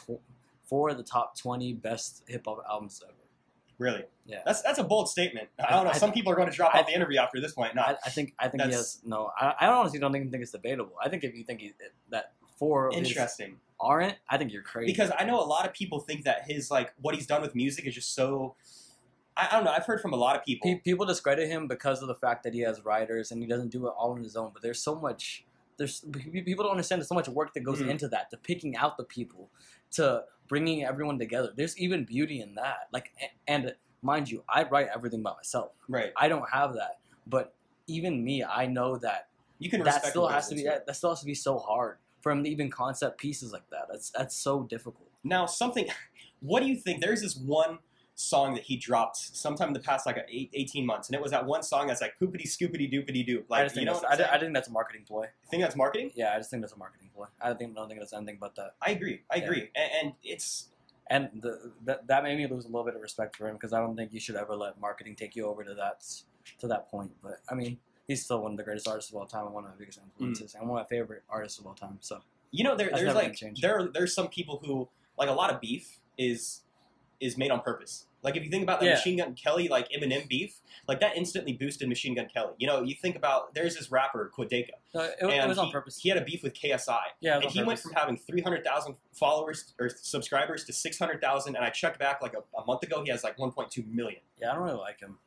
20 best hip hop albums ever. Really? Yeah. That's a bold statement. I don't know. Some people are going to drop off the interview after this point. No. I think he has no. I honestly don't even think it's debatable. I think if you think that four of his Interesting. aren't, I think you're crazy. Because I know a lot of people think that his like what he's done with music is just so. I don't know. I've heard from a lot of people. People discredit him because of the fact that he has writers and he doesn't do it all on his own. But there's so much. People don't understand. There's so much work that goes into that, to picking out the people, to bringing everyone together. There's even beauty in that. Like, and mind you, I write everything by myself. Right. I don't have that. But even me, I know that You can that respect still what has goes to be into it. that still has to be so hard for him to even concept pieces like that. That's so difficult. Now, what do you think? There's this one song that he dropped sometime in the past, like 18 months, and it was that one song that's like poopity scoopity doopity doo. I Like, just you think know that's, what I'm saying? I think that's a marketing ploy. Think that's marketing? Yeah, I just think that's a marketing ploy. I don't think it's anything but that. I agree. And it's And that made me lose a little bit of respect for him because I don't think you should ever let marketing take you over to that point. But I mean, he's still one of the greatest artists of all time and one of my biggest influences and one of my favorite artists of all time. So you know That's there's never like gonna change. there's some people who like a lot of beef is made on purpose. Like if you think about the Yeah. Machine Gun Kelly like Eminem beef, like that instantly boosted Machine Gun Kelly. You know, you think about there's this rapper Quadeka. no, it And was on purpose. He had a beef with KSI. Yeah, it And was he on went purpose. from having 300,000 followers or subscribers to 600,000. And I checked back like a month ago, he has like 1.2 million. Yeah, I don't really like him.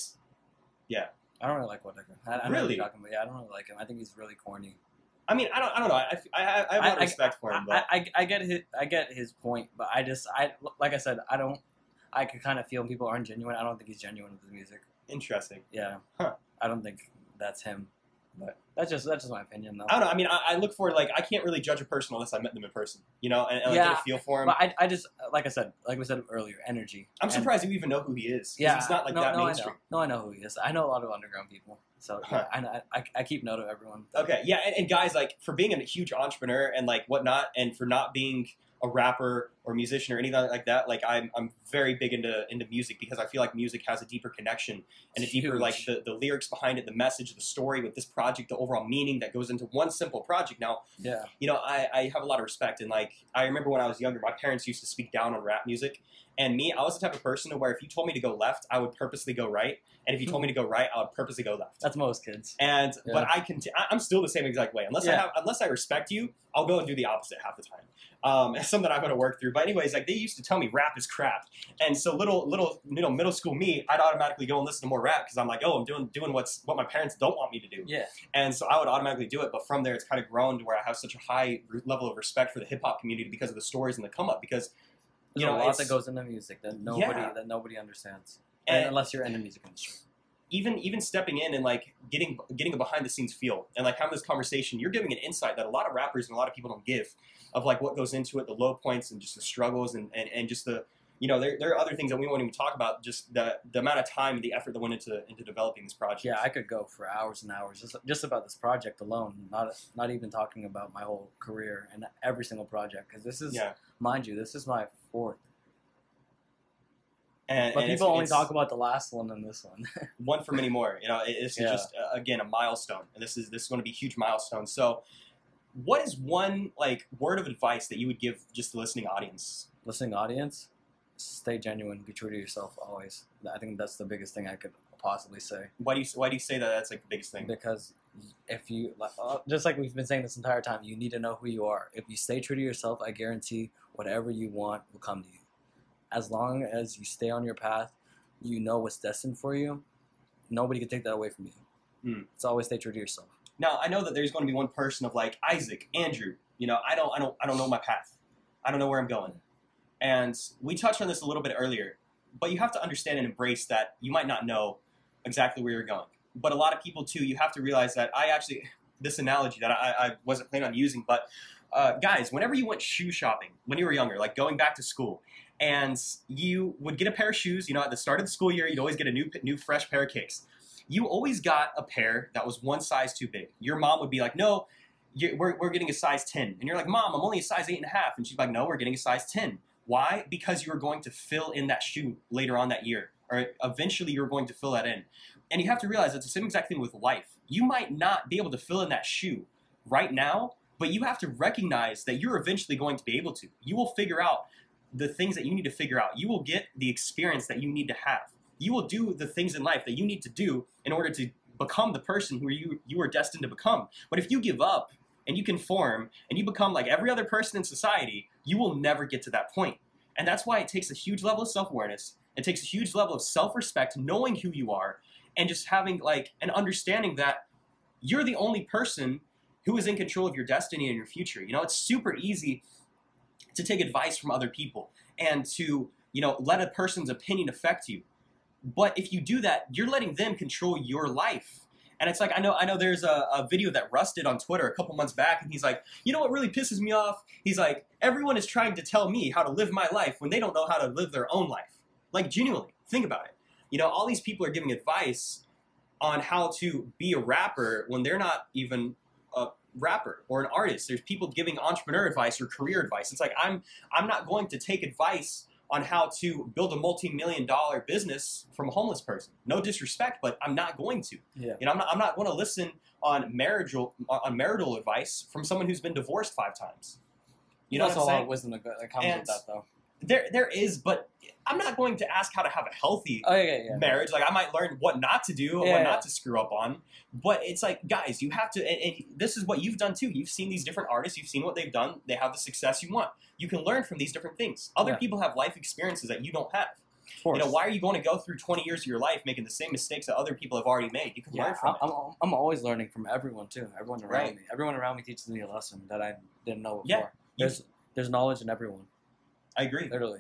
I I don't really like Quadeka. I know what Really? you're talking about. Yeah, I don't really like him. I think he's really corny. I mean, I don't know. I have a lot of respect for him, but I get his point, but like I said, I could kind of feel people aren't genuine. I don't think he's genuine with his music. interesting. Yeah. Huh. I don't think that's him. But that's just my opinion, though. I don't know. I mean, I look for like I can't really judge a person unless I met them in person, you know, and like, Yeah, get a feel for him. But I just like we said earlier, energy. I'm And- surprised you even know who he is. 'Cause Yeah, he's not like no, that no, mainstream. I know who he is. I know a lot of underground people, so Huh. yeah, I keep note of everyone. Okay, yeah, and guys, like for being a huge entrepreneur and like whatnot, and for not being a rapper or musician or anything like that, like I'm very big into music because I feel like music has a deeper connection and a deeper, Huge. like the lyrics behind it, the message, the story with this project, the overall meaning that goes into one simple project. Now, Yeah. you know, I have a lot of respect, and like I remember when I was younger, my parents used to speak down on rap music, and me, I was the type of person to where if you told me to go left, I would purposely go right, and if you told me to go right, I would purposely go left. That's most kids. And Yeah. but I'm still the same exact way. Unless I respect you, I'll go and do the opposite half the time. It's something I'm going to work through. But anyways, like they used to tell me rap is crap, and so little middle school me, I'd automatically go and listen to more rap because I'm like, oh, I'm doing what my parents don't want me to do. Yeah. And so I would automatically do it. But from there, it's kind of grown to where I have such a high level of respect for the hip hop community because of the stories and the come up. Because There's a lot that goes into music that Yeah. nobody understands, And- unless you're in the music industry. even stepping in and like getting a behind the scenes feel and like having this conversation, you're giving an insight that a lot of rappers and a lot of people don't give of like what goes into it, the low points and just the struggles and just the, you know, there are other things that we won't even talk about, just the amount of time and the effort that went into developing this project. Yeah, I could go for hours and hours just about this project alone. Not even talking about my whole career and every single project, because this is, Yeah. mind you, this is my fourth. And But people only it's talk about the last one and this one. one for many more. You know, this is Yeah. just again a milestone, and this is going to be a huge milestone. So, what is one like word of advice that you would give just the listening audience? Listening audience, stay genuine, be true to yourself always. I think that's the biggest thing I could possibly say. Why do you say that that's like the biggest thing? Because if you, just like we've been saying this entire time, you need to know who you are. If you stay true to yourself, I guarantee whatever you want will come to you. As long as you stay on your path, you know what's destined for you. Nobody can take that away from you. Mm. It's always stay true to yourself. Now I know that there's going to be one person of like Isaac, Andrew. You know, I don't know my path. I don't know where I'm going. And we touched on this a little bit earlier, but you have to understand and embrace that you might not know exactly where you're going. But a lot of people too, you have to realize that this analogy that I wasn't planning on using, but guys, whenever you went shoe shopping when you were younger, like going back to school, and you would get a pair of shoes, you know, at the start of the school year, you'd always get a new fresh pair of kicks. You always got a pair that was one size too big. Your mom would be like, no, we're getting a size 10. And you're like, Mom, I'm only a size 8.5. And she's like, no, we're getting a size 10. Why? Because you were going to fill in that shoe later on that year, or eventually you're going to fill that in. And you have to realize it's the same exact thing with life. You might not be able to fill in that shoe right now, but you have to recognize that you're eventually going to be able to. You will figure out the things that you need to figure out. You will get the experience that you need to have. You will do the things in life that you need to do in order to become the person who you are destined to become. But if you give up and you conform and you become like every other person in society, you will never get to that point. And that's why it takes a huge level of self-awareness. It takes a huge level of self-respect, knowing who you are, and just having like an understanding that you're the only person who is in control of your destiny and your future. You know, it's super easy to take advice from other people and to, you know, let a person's opinion affect you. But if you do that, you're letting them control your life. And it's like, I know there's a video that Russ did on Twitter a couple months back, and he's like, you know what really pisses me off? He's like, everyone is trying to tell me how to live my life when they don't know how to live their own life. Like, genuinely, think about it. You know, all these people are giving advice on how to be a rapper when they're not even a rapper or an artist. There's people giving entrepreneur advice or career advice. It's like, I'm not going to take advice on how to build a multi-million-dollar business from a homeless person. No disrespect, but I'm not going to. Yeah. You know, I'm not going to listen on marital advice from someone who's been divorced 5 times. You know That's what I'm a lot saying? of wisdom that comes And with that, though. There is, but I'm not going to ask how to have a healthy Oh yeah. marriage. Like, I might learn what not to do and Yeah, what yeah. not to screw up on. But it's like, guys, you have to, and this is what you've done too. You've seen these different artists. You've seen what they've done. They have the success you want. You can learn from these different things. Other Yeah. people have life experiences that you don't have. Of course. You know, why are you going to go through 20 years of your life making the same mistakes that other people have already made? You can learn from it. I'm always learning from everyone too. Everyone around Right. me. Everyone around me teaches me a lesson that I didn't know before. Yeah, you- There's knowledge in everyone. I agree. Literally.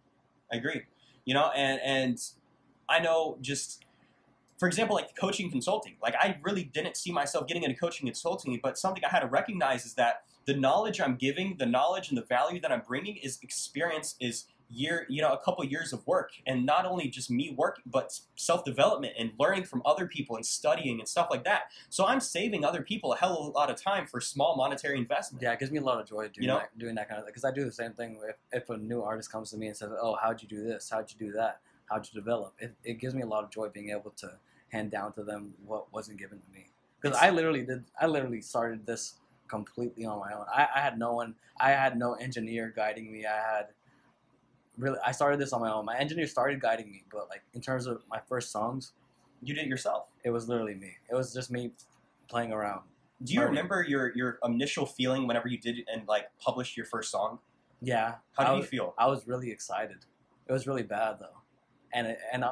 I agree. You know, and I know just, for example, like coaching consulting. Like, I really didn't see myself getting into coaching consulting, but something I had to recognize is that the knowledge I'm giving, the knowledge and the value that I'm bringing is experience, is a couple years of work, and not only just me working, but self-development and learning from other people and studying and stuff like that. So I'm saving other people a hell of a lot of time for small monetary investment. Yeah, it gives me a lot of joy doing that kind of thing, because I do the same thing. If a new artist comes to me and says, "Oh, how'd you do this? How'd you do that? How'd you develop?" It gives me a lot of joy being able to hand down to them what wasn't given to me. Because I literally started this completely on my own. I had no one. I had no engineer guiding me. I started this on my own. My engineer started guiding me, but like in terms of my first songs, You did it yourself. it was literally me. It was just me playing around. Do you remember your initial feeling whenever you did it and like published your first song? Yeah. How did you feel? I was really excited. It was really bad though, and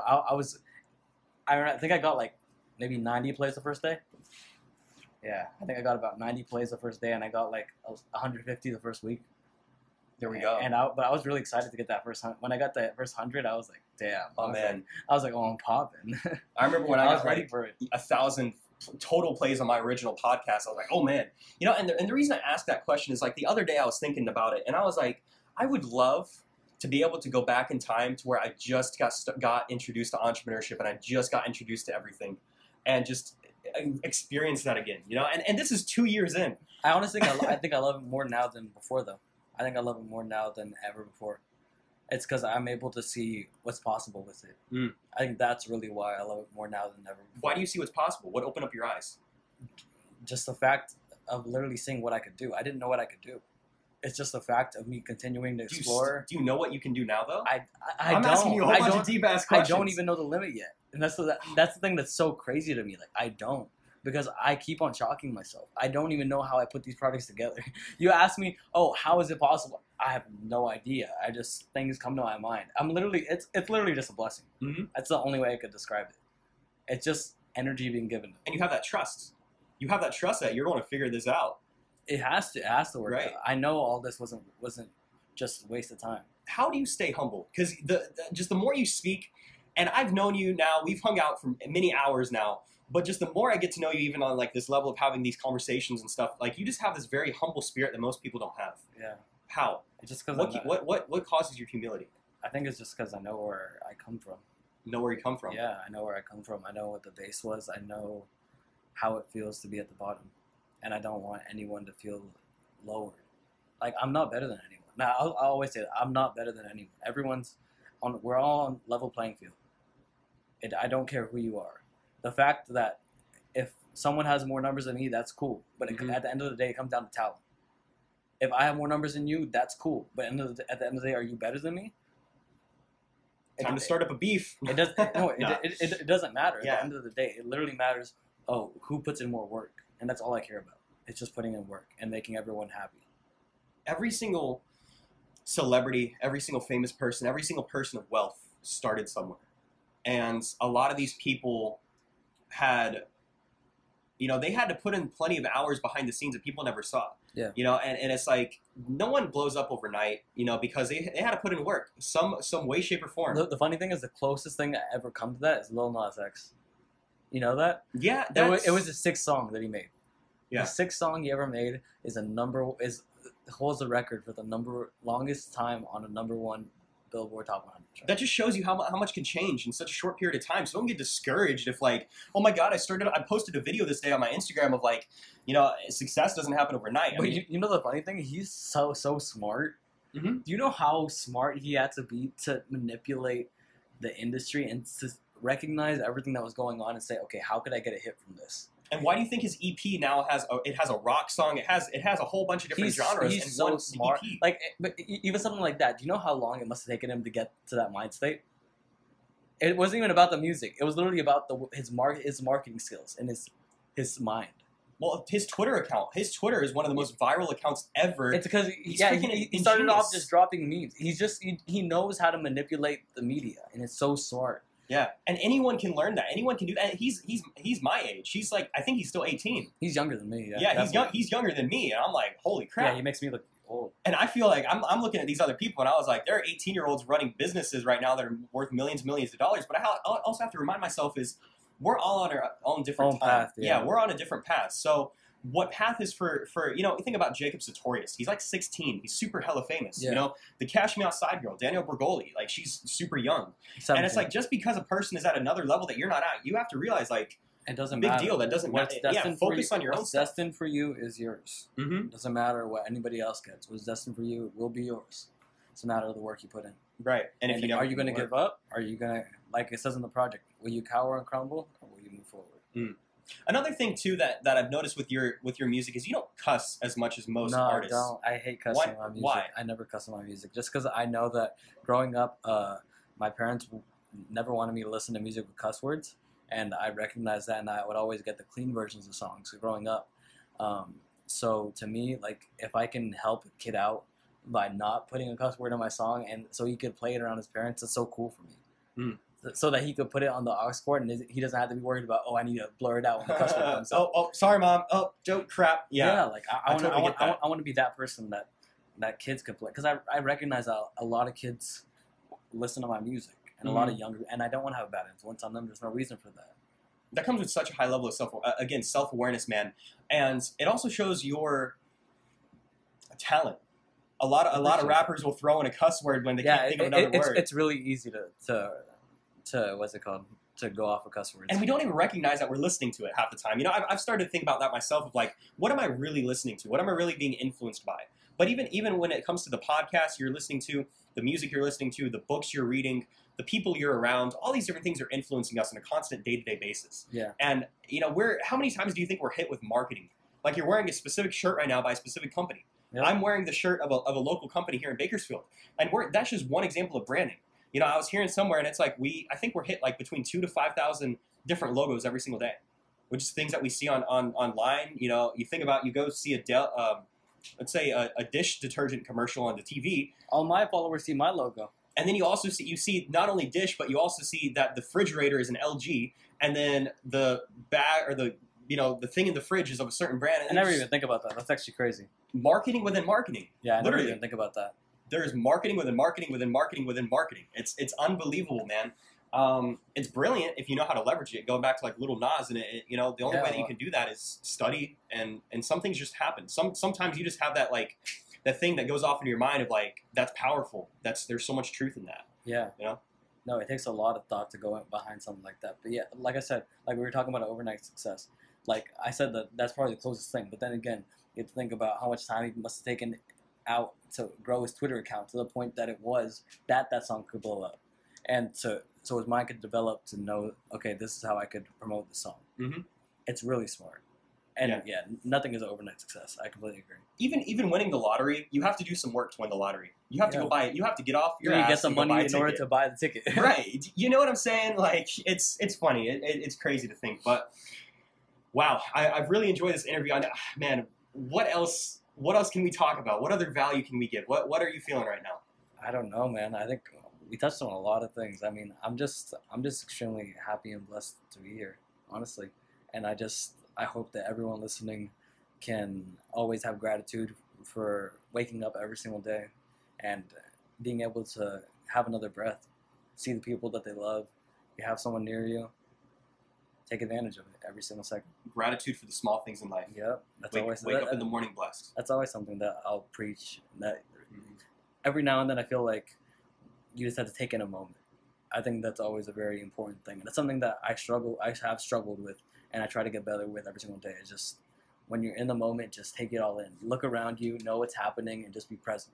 I think I got like maybe 90 plays the first day. Yeah, I think I got about 90 plays the first day, and I got like 150 the first week. There we go. But I was really excited to get that first. When I got that first 100, I was like, damn. Oh man. I was like, oh, I'm popping. I remember when I was got ready like for it. 1,000 total plays on my original podcast. I was like, oh man. And the reason I asked that question is like the other day I was thinking about it, and I was like, I would love to be able to go back in time to where I just got introduced to entrepreneurship, and I just got introduced to everything, and just experience that again. And this is 2 years in. I honestly think I love it more now than before though. I think I love it more now than ever before. It's because I'm able to see what's possible with it. Mm. I think that's really why I love it more now than ever before. Why do you see what's possible? What opened up your eyes? Just the fact of literally seeing what I could do. I didn't know what I could do. It's just the fact of me continuing to explore. Do you know what you can do now, though? I'm don't. Asking you a whole bunch of deep-ass questions. I don't even know the limit yet. And that's the thing that's so crazy to me. Like, I don't. Because I keep on shocking myself. I don't even know how I put these projects together. You ask me, oh, how is it possible? I have no idea. Things come to my mind. It's literally just a blessing. Mm-hmm. That's the only way I could describe it. It's just energy being given to me. And you have that trust. You have that trust that you're going to figure this out. It has to work. Right. I know all this wasn't just a waste of time. How do you stay humble? Because just the more you speak, and I've known you now, we've hung out for many hours now, but just the more I get to know you, even on like this level of having these conversations and stuff, like you just have this very humble spirit that most people don't have. Yeah. How? It's just because what causes your humility? I think it's just because I know where I come from. Know where you come from? Yeah, I know where I come from. I know what the base was. I know how it feels to be at the bottom, and I don't want anyone to feel lowered. Like, I'm not better than anyone. Now, I'll always say that I'm not better than anyone. We're all on level playing field. I don't care who you are. The fact that if someone has more numbers than me, that's cool. But at the end of the day, it comes down to talent. If I have more numbers than you, that's cool. But at the end of the day, are you better than me? Time to start up a beef. It doesn't matter. Yeah. At the end of the day, it literally matters, who puts in more work. And that's all I care about. It's just putting in work and making everyone happy. Every single celebrity, every single famous person, every single person of wealth started somewhere. And a lot of these people had, they had to put in plenty of hours behind the scenes that people never saw. Yeah. And it's like, no one blows up overnight, because they had to put in work, some way, shape, or form. The funny thing is, the closest thing that ever come to that is Lil Nas X. You know that? Yeah. It was the 6th song that he made. Yeah. The 6th song he ever made holds the record for the longest time on a #1 Billboard Top 100 chart. That just shows you how much can change in such a short period of time. So don't get discouraged if like, oh my God, I posted a video this day on my Instagram of like, success doesn't happen overnight. But you know the funny thing? He's so smart. Mm-hmm. Do you know how smart he had to be to manipulate the industry and to recognize everything that was going on and say, okay, how could I get a hit from this? And why do you think his EP now has a rock song? It has a whole bunch of different genres. He's in so one smart. EP. But even something like that. Do you know how long it must have taken him to get to that mind state? It wasn't even about the music. It was literally about his marketing skills and his mind. Well, his Twitter account. His Twitter is one of the most viral accounts ever. It's because he started off just dropping memes. He knows how to manipulate the media, and it's so smart. Yeah, and anyone can learn that. Anyone can do that. He's my age. He's like, I think he's still 18. He's younger than me. Yeah, he's younger than me, and I'm like, holy crap. Yeah, he makes me look old. And I feel like I'm looking at these other people, and I was like, there are 18-year-olds running businesses right now that are worth millions of dollars. But I also have to remind myself is we're all on our own different path. Yeah, we're on a different path. So what path is for you know, think about Jacob Sartorius. He's like 16. He's super hella famous. Yeah. You know, the Cash Me Outside girl, Danielle Bergoli, like she's super young. 17. And it's like just because a person is at another level that you're not at, you have to realize like it doesn't big matter. deal. That doesn't matter. What's Yeah, destined for focus you, on your own what's stuff. destined for you is yours. Mm-hmm. Doesn't matter what anybody else gets. What's destined for you will be yours. It's a matter of the work you put in. Right. And if you never are you going to work- give up? Are you going to, like it says in the project, will you cower and crumble, or will you move forward? Another thing too that I've noticed with your music is you don't cuss as much as most No, artists. I don't. I hate cussing Why- on music. why? I never cuss on my music just because I know that growing up, my parents never wanted me to listen to music with cuss words, and I recognized that, and I would always get the clean versions of songs growing up. So to me, like if I can help a kid out by not putting a cuss word in my song, and so he could play it around his parents, it's so cool for me. So that he could put it on the aux cord, and he doesn't have to be worried about, oh, I need to blur it out when the cuss word comes out. oh, sorry, mom. Oh, joke, crap. Yeah. Like I totally get that. want to be that person that kids could play, because I recognize that a lot of kids listen to my music, and a lot of younger, and I don't want to have a bad influence on them. There's no reason for that. That comes with such a high level of self-awareness, man, and it also shows your talent. A lot of rappers will throw in a cuss word when they can't think of another word. It's really easy to what's it called, to go off of cuss words. And we don't even recognize that we're listening to it half the time. You know, I've started to think about that myself of like, what am I really listening to? What am I really being influenced by? But even when it comes to the podcast you're listening to, the music you're listening to, the books you're reading, the people you're around, all these different things are influencing us on a constant day-to-day basis. Yeah. And, you know, how many times do you think we're hit with marketing? Like you're wearing a specific shirt right now by a specific company. Yeah. I'm wearing the shirt of a local company here in Bakersfield. And that's just one example of branding. You know, I was hearing somewhere, and it's like I think we're hit like between 2,000 to 5,000 different logos every single day, which is things that we see online. You know, you go see let's say a dish detergent commercial on the TV. All my followers see my logo. And then you see not only Dish, but you also see that the refrigerator is an LG, and then the bag or the thing in the fridge is of a certain brand. And I never even think about that. That's actually crazy. Marketing within marketing. Yeah, I never Literally. even think about that. There's marketing within marketing within marketing within marketing. It's unbelievable, man. It's brilliant if you know how to leverage it. Going back to like Little Nas, and the only way that you can do that is study, and some things just happen. Sometimes you just have that like that thing that goes off in your mind of like that's powerful. There's so much truth in that. Yeah. You know? No, it takes a lot of thought to go behind something like that. But yeah, like I said, like we were talking about overnight success. Like I said, that's probably the closest thing. But then again, you have to think about how much time he must have taken out to grow his Twitter account to the point that it was that song could blow up, and so his mind could develop to know, okay, this is how I could promote the song. Mm-hmm. It's really smart, and yeah, nothing is an overnight success. I completely agree. Even winning the lottery, you have to do some work to win the lottery. You have to go buy it. You have to get off your ass. You get some money in order ticket. to buy the ticket. Right. You know what I'm saying? Like it's funny. It's crazy to think, but wow, I've really enjoyed this interview. Man, what else can we talk about? What other value can we give? What are you feeling right now? I don't know, man. I think we touched on a lot of things. I mean, I'm just extremely happy and blessed to be here, honestly. And I hope that everyone listening can always have gratitude for waking up every single day and being able to have another breath, see the people that they love. You have someone near you. Take advantage of it every single second. Gratitude for the small things in life. Yep, that's wake up in the morning blessed. That's always something that I'll preach. That every now and then I feel like you just have to take in a moment. I think that's always a very important thing, and it's something that I have struggled with, and I try to get better with every single day. It's just when you're in the moment, just take it all in. Look around you, know what's happening, and just be present.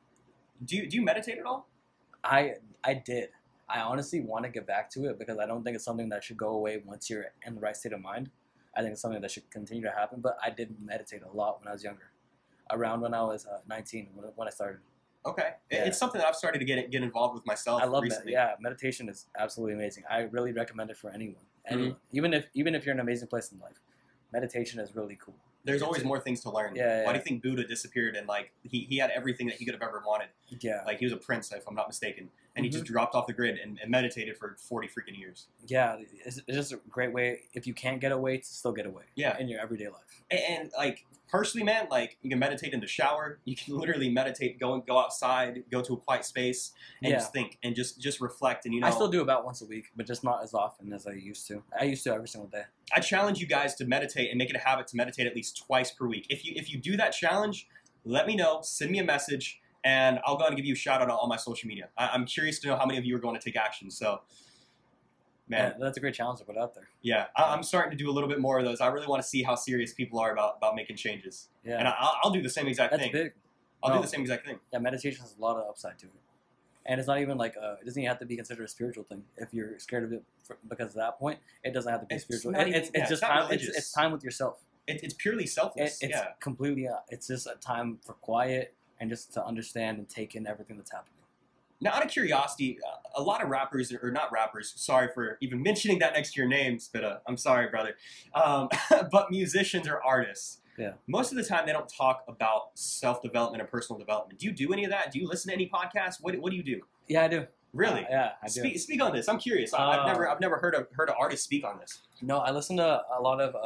Do you meditate at all? I did. I honestly want to get back to it because I don't think it's something that should go away once you're in the right state of mind. I think it's something that should continue to happen, but I did meditate a lot when I was younger, around when I was 19, when I started. Okay. Yeah. It's something that I've started to get involved with myself. I love recently. that. Yeah, meditation is absolutely amazing. I really recommend it for anyone. And even if you're in an amazing place in life, meditation is really cool. There's always more things to learn. Yeah. Why do you think Buddha disappeared and like he had everything that he could have ever wanted? Yeah. Like he was a prince, if I'm not mistaken. and he just dropped off the grid and meditated for 40 freaking years. Yeah, it's just a great way, if you can't get away, to still get away in your everyday life. And like, personally, man, like, you can meditate in the shower. You can literally meditate, go outside, go to a quiet space, and just think, and just reflect. And, you know, I still do about once a week, but just not as often as I used to. I used to every single day. I challenge you guys to meditate and make it a habit to meditate at least twice per week. If you do that challenge, let me know. Send me a message, and I'll go ahead and give you a shout out on all my social media. I'm curious to know how many of you are going to take action. So, man, that's a great challenge to put out there. Yeah, I'm starting to do a little bit more of those. I really want to see how serious people are about making changes. Yeah, and I'll do the same exact thing. That's big. I'll do the same exact thing. Yeah, meditation has a lot of upside to it. And it's not even like, it doesn't even have to be considered a spiritual thing. If you're scared of it because of that point, it doesn't have to be spiritual. It's just time. It's time with yourself. It's purely selfless. It's completely, it's just a time for quiet and just to understand and take in everything that's happening. Now, out of curiosity, a lot of rappers, or not rappers, sorry for even mentioning that next to your name, Spitta. I'm sorry, brother. But musicians or artists. Yeah. Most of the time, they don't talk about self-development and personal development. Do you do any of that? Do you listen to any podcasts? What do you do? Yeah, I do. Really? Yeah, I do. Speak on this. I'm curious. I've never heard an artist speak on this. No, I listen to a lot of.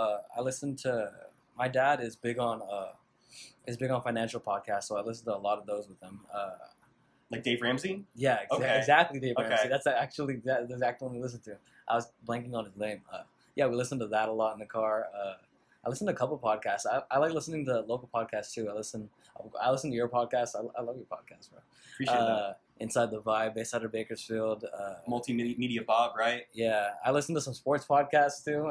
My dad is big on financial podcasts, so I listen to a lot of those with him. Like Dave Ramsey? Yeah, exactly Dave Ramsey. Okay. That's actually the exact one we listen to. I was blanking on his name. Yeah, we listen to that a lot in the car. I listen to a couple podcasts. I like listening to local podcasts too. I listen to your podcast. I love your podcast, bro. Appreciate that. Inside the Vibe, based out of Bakersfield. Multimedia Bob, right? Yeah, I listen to some sports podcasts too.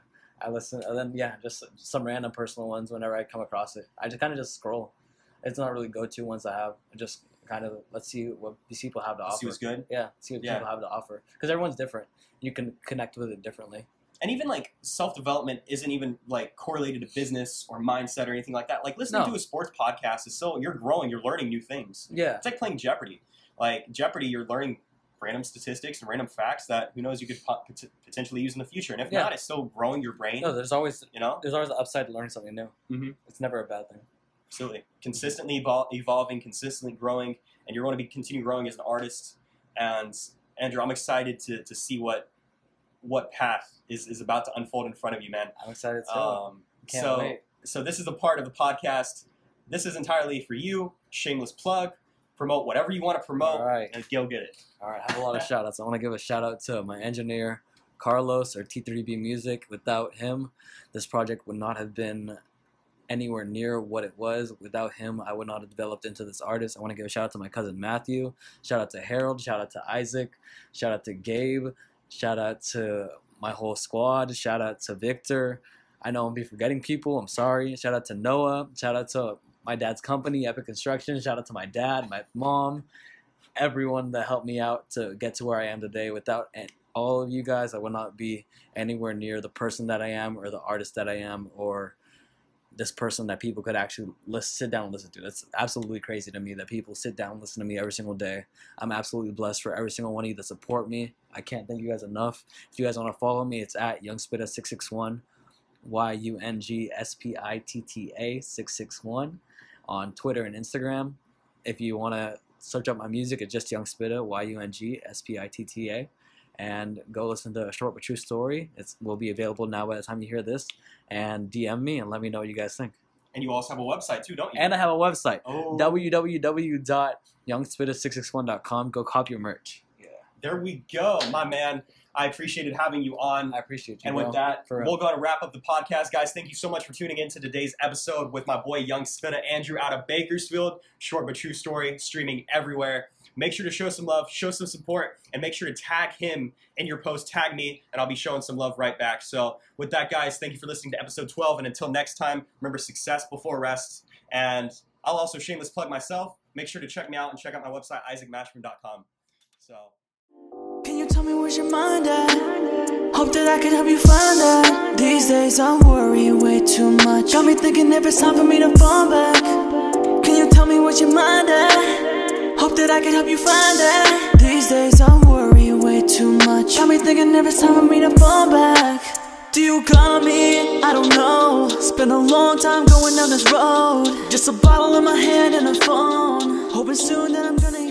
I listen, and then just some random personal ones whenever I come across it. I just kind of just scroll. It's not really go-to ones I have. I just kind of let's see what these people have to offer. See what's good. Yeah, see what people have to offer because everyone's different. You can connect with it differently. And even like self-development isn't even like correlated to business or mindset or anything like that. Like listening to a sports podcast is so you're growing, you're learning new things. Yeah, it's like playing Jeopardy. Like Jeopardy, you're learning random statistics and random facts that who knows you could potentially use in the future. And if not, it's still growing your brain. No, there's always there's always the upside to learning something new. Mm-hmm. It's never a bad thing. Absolutely, consistently evolving, consistently growing, and you're going to continue growing as an artist. And Andrew, I'm excited to see what path is about to unfold in front of you, man. I'm excited too. Can't wait. So this is the part of the podcast. This is entirely for you. Shameless plug. Promote whatever you want to promote, and go get it. All right, I have a lot of shout outs. I want to give a shout out to my engineer, Carlos, or T3B Music. Without him, this project would not have been anywhere near what it was. Without him, I would not have developed into this artist. I want to give a shout out to my cousin Matthew. Shout out to Harold. Shout out to Isaac. Shout out to Gabe. Shout out to my whole squad. Shout out to Victor. I know I'll be forgetting people. I'm sorry. Shout out to Noah. Shout out to my dad's company, Epic Construction. Shout out to my dad, my mom, everyone that helped me out to get to where I am today. Without all of you guys, I would not be anywhere near the person that I am or the artist that I am or this person that people could actually sit down and listen to. That's absolutely crazy to me that people sit down and listen to me every single day. I'm absolutely blessed for every single one of you that support me. I can't thank you guys enough. If you guys want to follow me, it's at YoungSpitta661, YUNGSPITTA 661 on Twitter and Instagram. If you want to search up my music, it's just Young Spitta, YUNGSPITTA. And go listen to A Short But True Story. It will be available now by the time you hear this. And DM me and let me know what you guys think. And you also have a website too, don't you? And I have a website. www.youngspitta661.com. Go copy your merch. Yeah. There we go, my man. I appreciated having you on. I appreciate you. And with that, we'll go to wrap up the podcast. Guys, thank you so much for tuning in to today's episode with my boy Young Spitta, Andrew out of Bakersfield. Short But True Story, streaming everywhere. Make sure to show some love, show some support, and make sure to tag him in your post. Tag me, and I'll be showing some love right back. So with that, guys, thank you for listening to episode 12. And until next time, remember success before rest. And I'll also shameless plug myself. Make sure to check me out and check out my website, isaacmashburn.com. So... Can you tell me where's your mind at? Hope that I can help you find that. These days I'm worrying way too much. Got me thinking if it's time for me to fall back. Can you tell me where's your mind at? Hope that I can help you find that. These days I'm worrying way too much. Got me thinking if it's time for me to fall back. Do you call me? I don't know. It's been a long time going down this road. Just a bottle in my hand and a phone. Hoping soon that I'm gonna